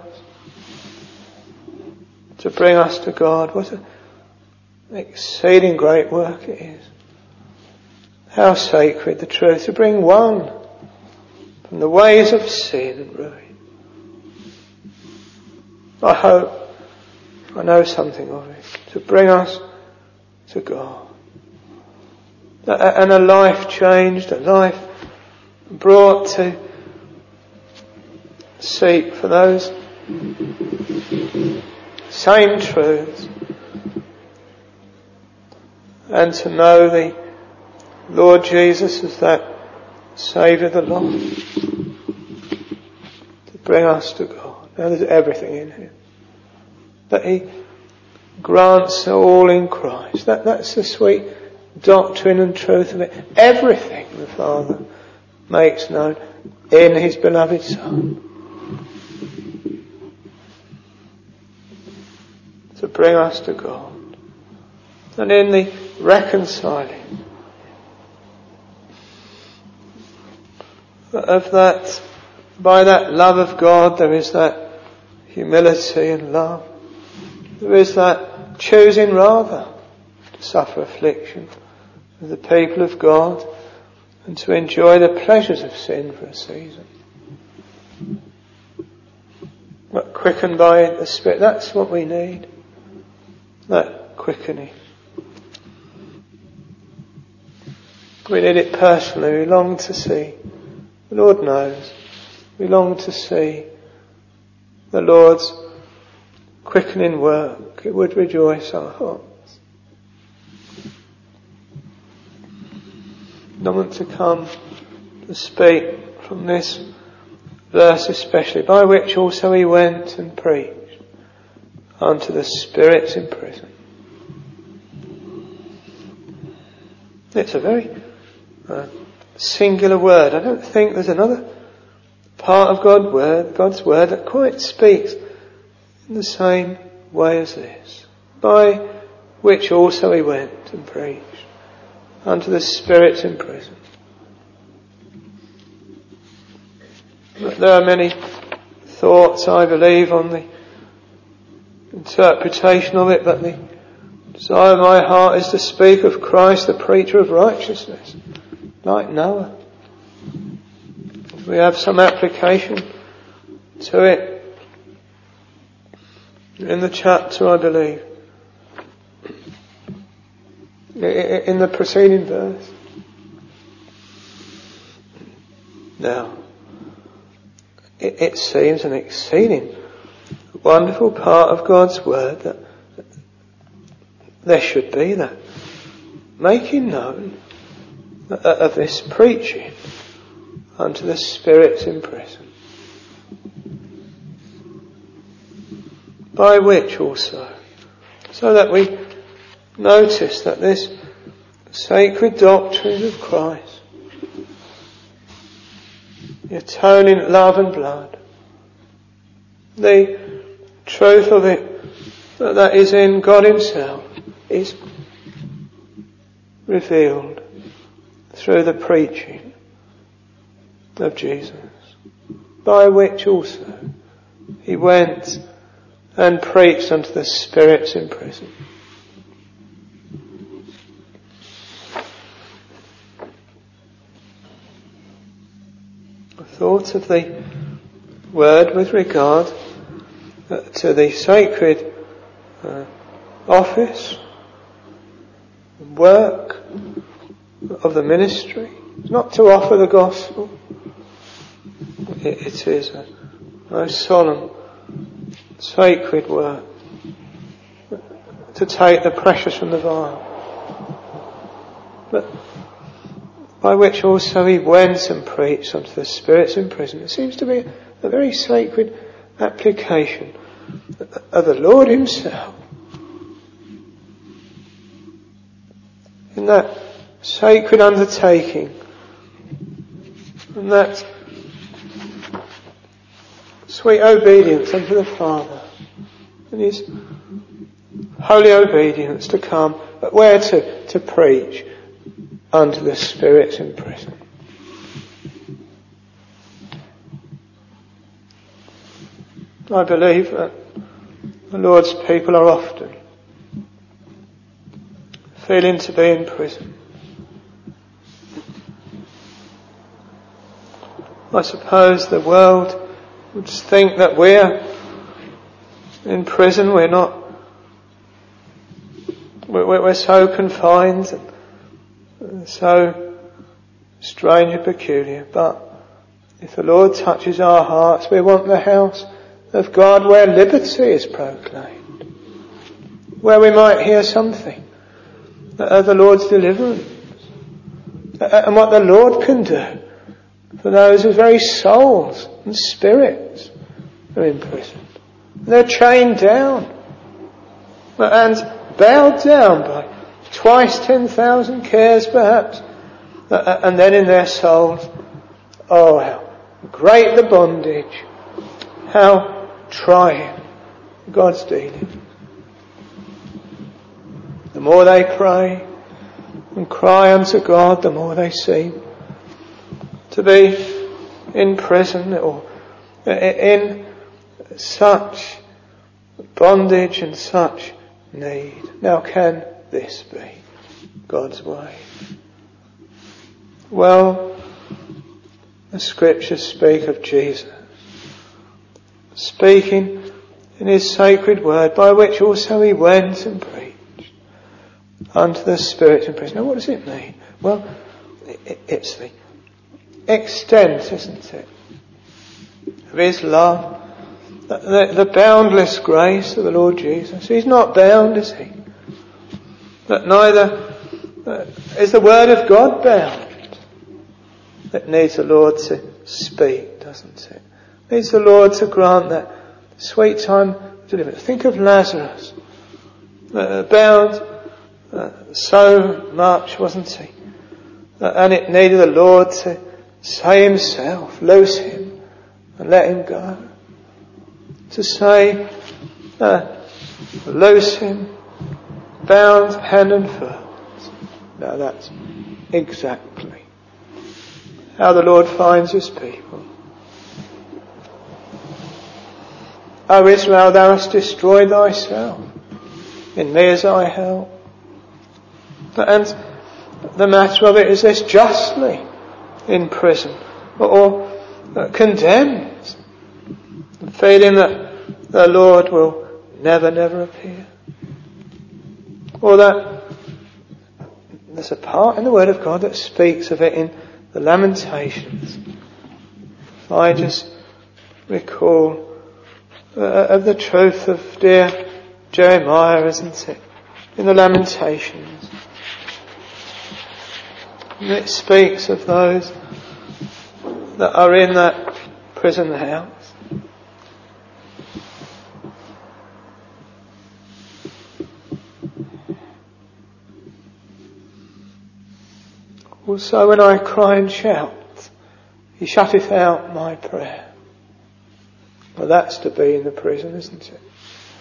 S2: to bring us to God, what an exceeding great work it is. How sacred the truth to bring one from the ways of sin and ruin. I hope I know something of it, to bring us to God. And a life changed, a life brought to seek for those same truths and to know the Lord Jesus as that Saviour of the lost, to bring us to God. Now there's everything in him, that he grants all in Christ. That, that's the sweet doctrine and truth of it. Everything the Father makes known in his beloved Son, to bring us to God. And in the reconciling of that, by that love of God, there is that humility and love. There is that choosing rather to suffer affliction with the people of God and to enjoy the pleasures of sin for a season. But quickened by the Spirit, that's what we need. That quickening. We need it personally. We long to see. The Lord knows. We long to see the Lord's quickening work. It would rejoice our hearts. I want to come to speak from this verse especially, by which also he went and preached unto the spirits in prison. It's a very uh, singular word. I don't think there's another part of God's word, God's word that quite speaks in the same way as this. By which also he went and preached unto the spirits in prison. But there are many thoughts, I believe, on the interpretation of it, but the desire of my heart is to speak of Christ, the preacher of righteousness, like Noah. If we have some application to it in the chapter, I believe, in the preceding verse. Now, it, it seems an exceeding wonderful part of God's word that there should be that making known of this preaching unto the spirits in prison, by which also, so that we notice that this sacred doctrine of Christ, the atoning love and blood, the truth of it that is in God Himself, is revealed through the preaching of Jesus, by which also He went and preached unto the spirits in prison. I thought of the word with regard to the sacred uh, office, work of the ministry. It's not to offer the gospel. It, it is a most solemn, sacred work, to take the precious from the vile. But by which also He went and preached unto the spirits in prison. It seems to be a very sacred application of the Lord Himself in that sacred undertaking, and that sweet obedience unto the Father, and His holy obedience to come, but where to? To preach unto the spirits in prison. I believe that the Lord's people are often feeling to be in prison. I suppose the world would think that we're in prison, we're not, we're, we're so confined and so strange and peculiar. But if the Lord touches our hearts, we want the house of God where liberty is proclaimed, where we might hear something of the Lord's deliverance and what the Lord can do for those whose very souls and spirits are imprisoned. They're chained down and bowed down by twice ten thousand cares perhaps, and then in their souls, oh, how great the bondage, how trying God's dealing. The more they pray and cry unto God, the more they seem to be in prison or in such bondage and such need. Now, can this be God's way? Well, the scriptures speak of Jesus speaking in His sacred word, by which also He went and preached unto the spirits in prison. Now, what does it mean? Well, it's the extent, isn't it, of His love, the, the boundless grace of the Lord Jesus. He's not bound, is He? But neither is the word of God bound. It needs the Lord to speak, doesn't it? It needs the Lord to grant that sweet time of deliverance. Think of Lazarus, uh, bound uh, so much, wasn't he? Uh, and it needed the Lord to say Himself, loose him and let him go. To say, uh, loose him, bound hand and foot. Now that's exactly how the Lord finds His people. O Israel, thou hast destroyed thyself. In me is thy help. And the matter of it is this: justly in prison or uh, condemned, feeling that the Lord will never, never appear, or that there's a part in the Word of God that speaks of it in the Lamentations. If I just recall uh, of the truth of dear Jeremiah, isn't it? In the Lamentations. And it speaks of those that are in that prison house. Also when I cry and shout, he shutteth out my prayer. Well, that's to be in the prison, isn't it?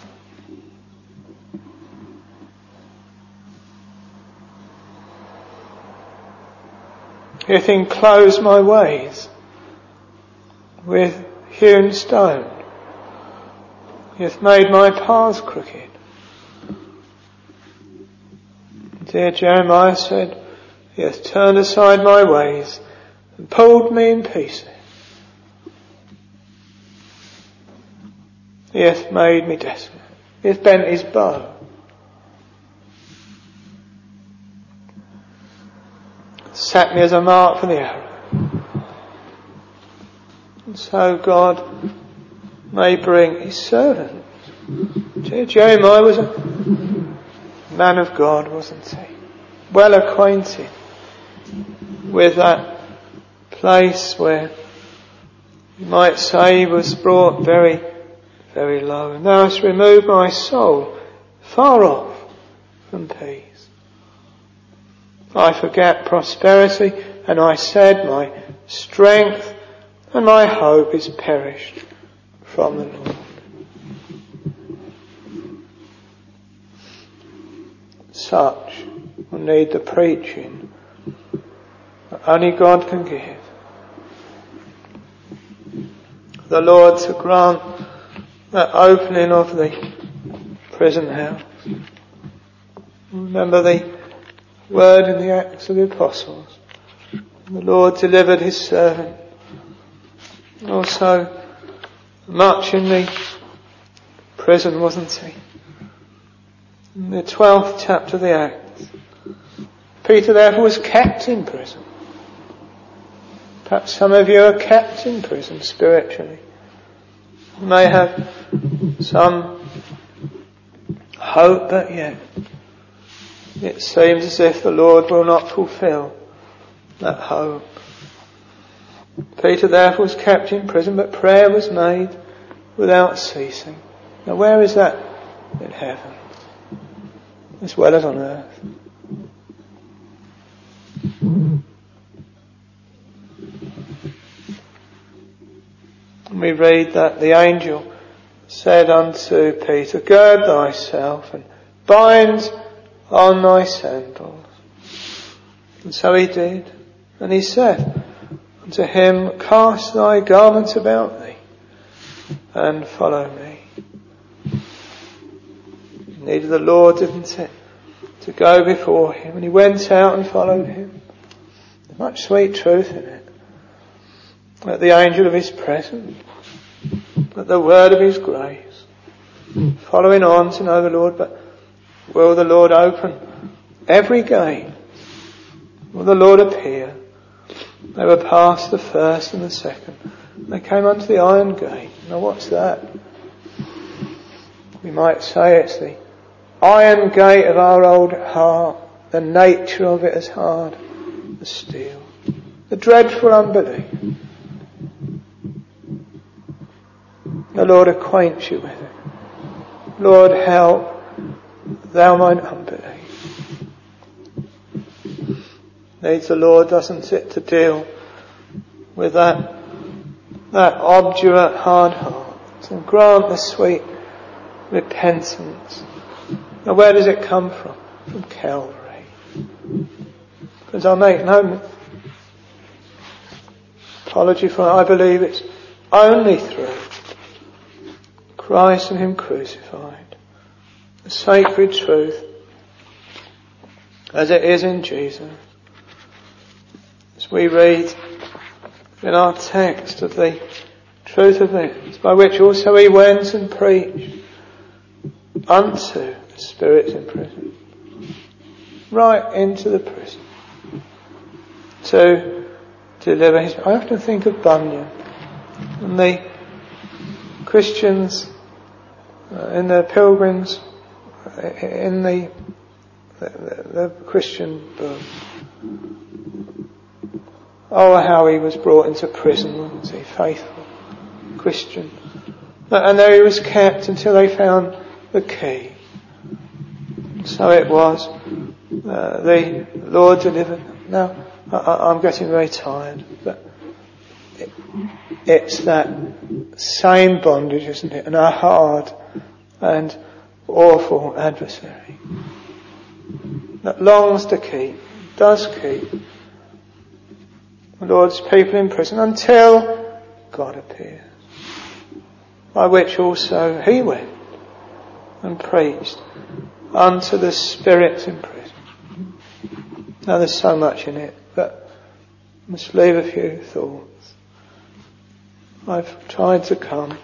S2: He hath enclosed my ways with hewn stone. He hath made my paths crooked. Dear Jeremiah said, he hath turned aside my ways and pulled me in pieces. He hath made me desolate. He hath bent his bow. Set me as a mark for the arrow. And so God may bring his servant. Jeremiah was a man of God, wasn't he? Well acquainted with that place where you might say he was brought very, very low. And thou hast removed my soul far off from peace. I forget prosperity, and I said, my strength and my hope is perished from the Lord. Such will need the preaching that only God can give. The Lord to grant that opening of the prison house. Remember the word in the Acts of the Apostles. The Lord delivered his servant. Also, much in the prison, wasn't he? In the twelfth chapter of the Acts, Peter therefore was kept in prison. Perhaps some of you are kept in prison spiritually. You may have some hope, but yet it seems as if the Lord will not fulfill that hope. Peter therefore was kept in prison, but prayer was made without ceasing. Now where is that? In heaven, as well as on earth. And we read that the angel said unto Peter, gird thyself and bind on thy sandals. And so he did. And he said unto him, cast thy garments about thee and follow me. It needed the Lord, didn't it, to go before him. And he went out and followed him. There's much sweet truth in it. At the angel of his presence, at the word of his grace, following on to know the Lord. But will the Lord open every gate? Will the Lord appear? They were past the first and the second. They came unto the iron gate. Now what's that? We might say it's the iron gate of our old heart. The nature of it is hard as steel. The dreadful unbelief. The Lord acquaints you with it. Lord, help thou mine unbelief. Needs the Lord, doesn't it, to deal with that that obdurate hard heart and grant the sweet repentance. Now where does it come from? From Calvary. Because I make no apology for it. I believe it's only through Christ and him crucified. The sacred truth as it is in Jesus. As we read in our text of the truth of this, by which also he went and preached unto the spirits in prison. right into the prison to deliver his... I often think of Bunyan and the Christians uh, in the pilgrims in the, the, the Christian book. Oh, how he was brought into prison, wasn't he? Faithful Christian. And there he was kept until they found the key. So it was. Uh, the Lord delivered them. Now, I, I'm getting very tired, but it, it's that same bondage, isn't it? And a hard and awful adversary that longs to keep, does keep the Lord's people in prison until God appears, by which also he went and preached unto the spirits in prison. Now there's so much in it, but I must leave a few thoughts. I've tried to come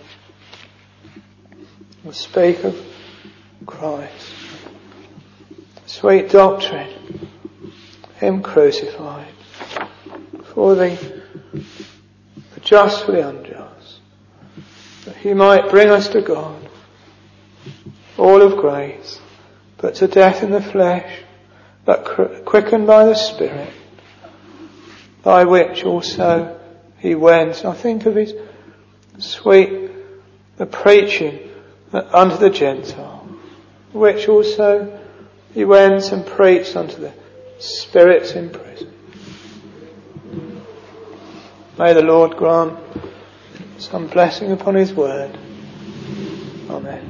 S2: and speak of Christ, sweet doctrine, him crucified, for the, the just for the unjust, that he might bring us to God, all of grace, but to death in the flesh, but quickened by the Spirit, by which also he went. I think of his sweet, the preaching unto the Gentile, which also he went and preached unto the spirits in prison. May the Lord grant some blessing upon his word. Amen.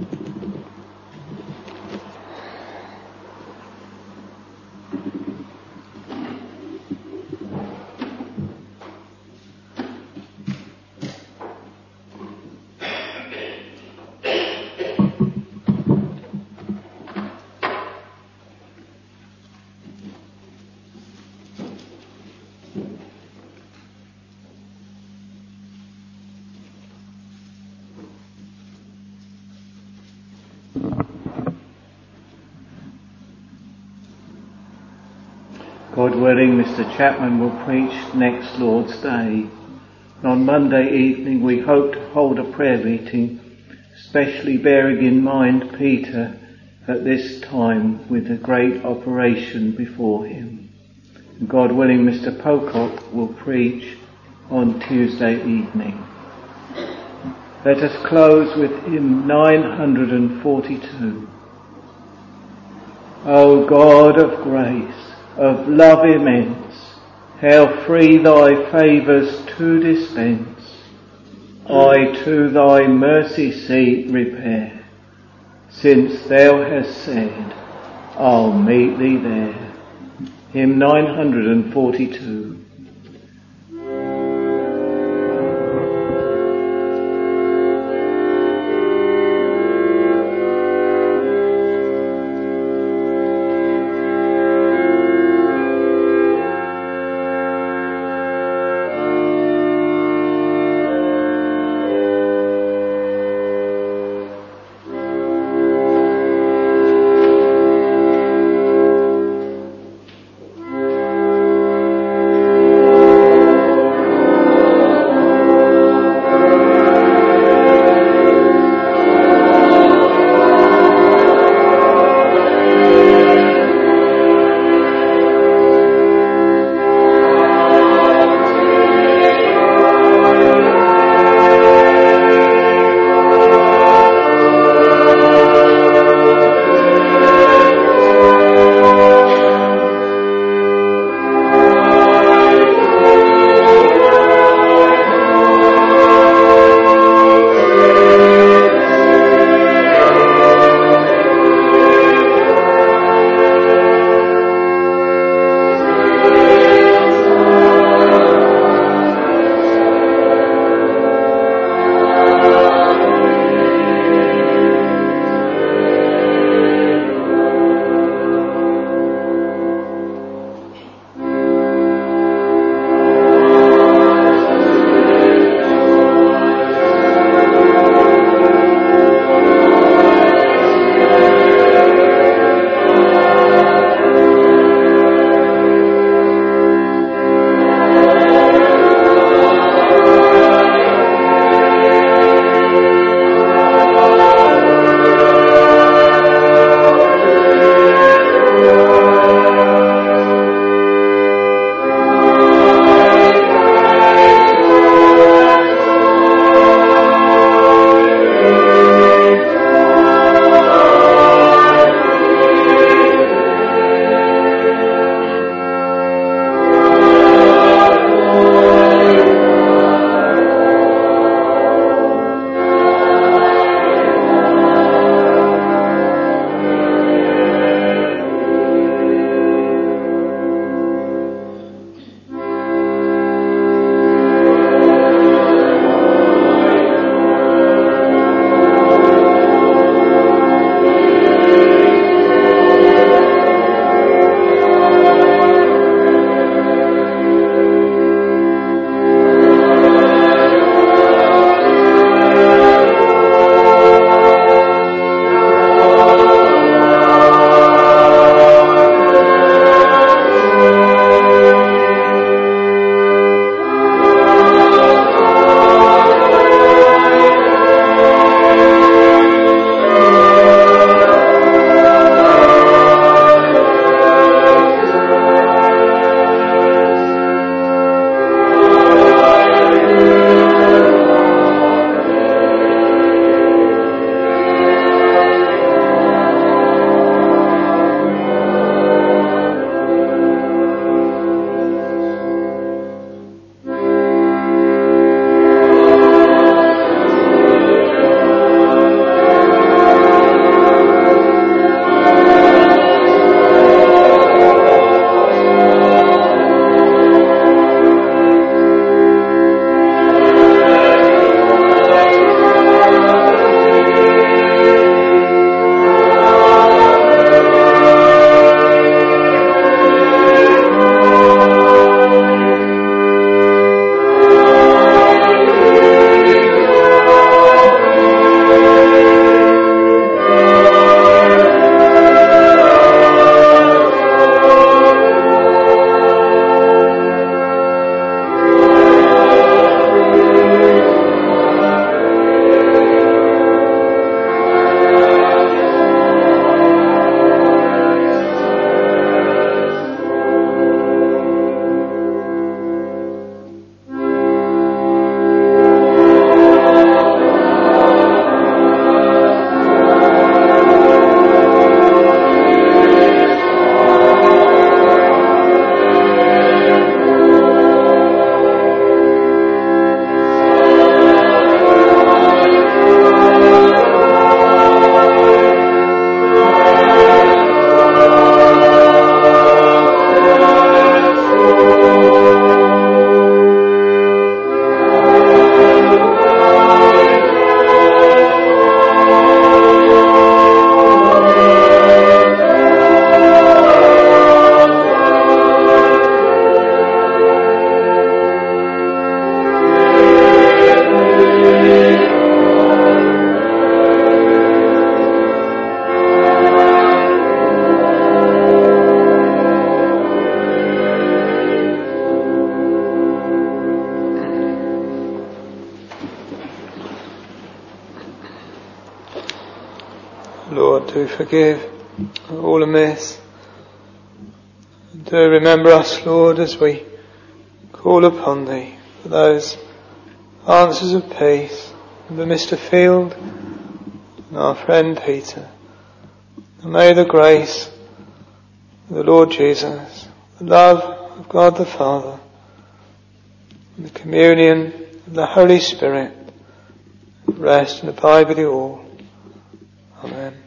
S1: God willing, Mister Chapman will preach next Lord's Day. And on Monday evening we hope to hold a prayer meeting, especially bearing in mind Peter at this time with a great operation before him. And God willing, Mister Pocock will preach on Tuesday evening. Let us close with hymn nine forty-two. O God of grace, of love immense, how free thy favours to dispense, I to thy mercy seat repair, since thou hast said, I'll meet thee there. Hymn nine forty-two.
S2: Lord, do forgive all amiss. Do remember us, Lord, as we call upon Thee for those answers of peace. Remember Mister Field and our friend Peter. And may the grace of the Lord Jesus, the love of God the Father, and the communion of the Holy Spirit rest and abide with you all. Amen.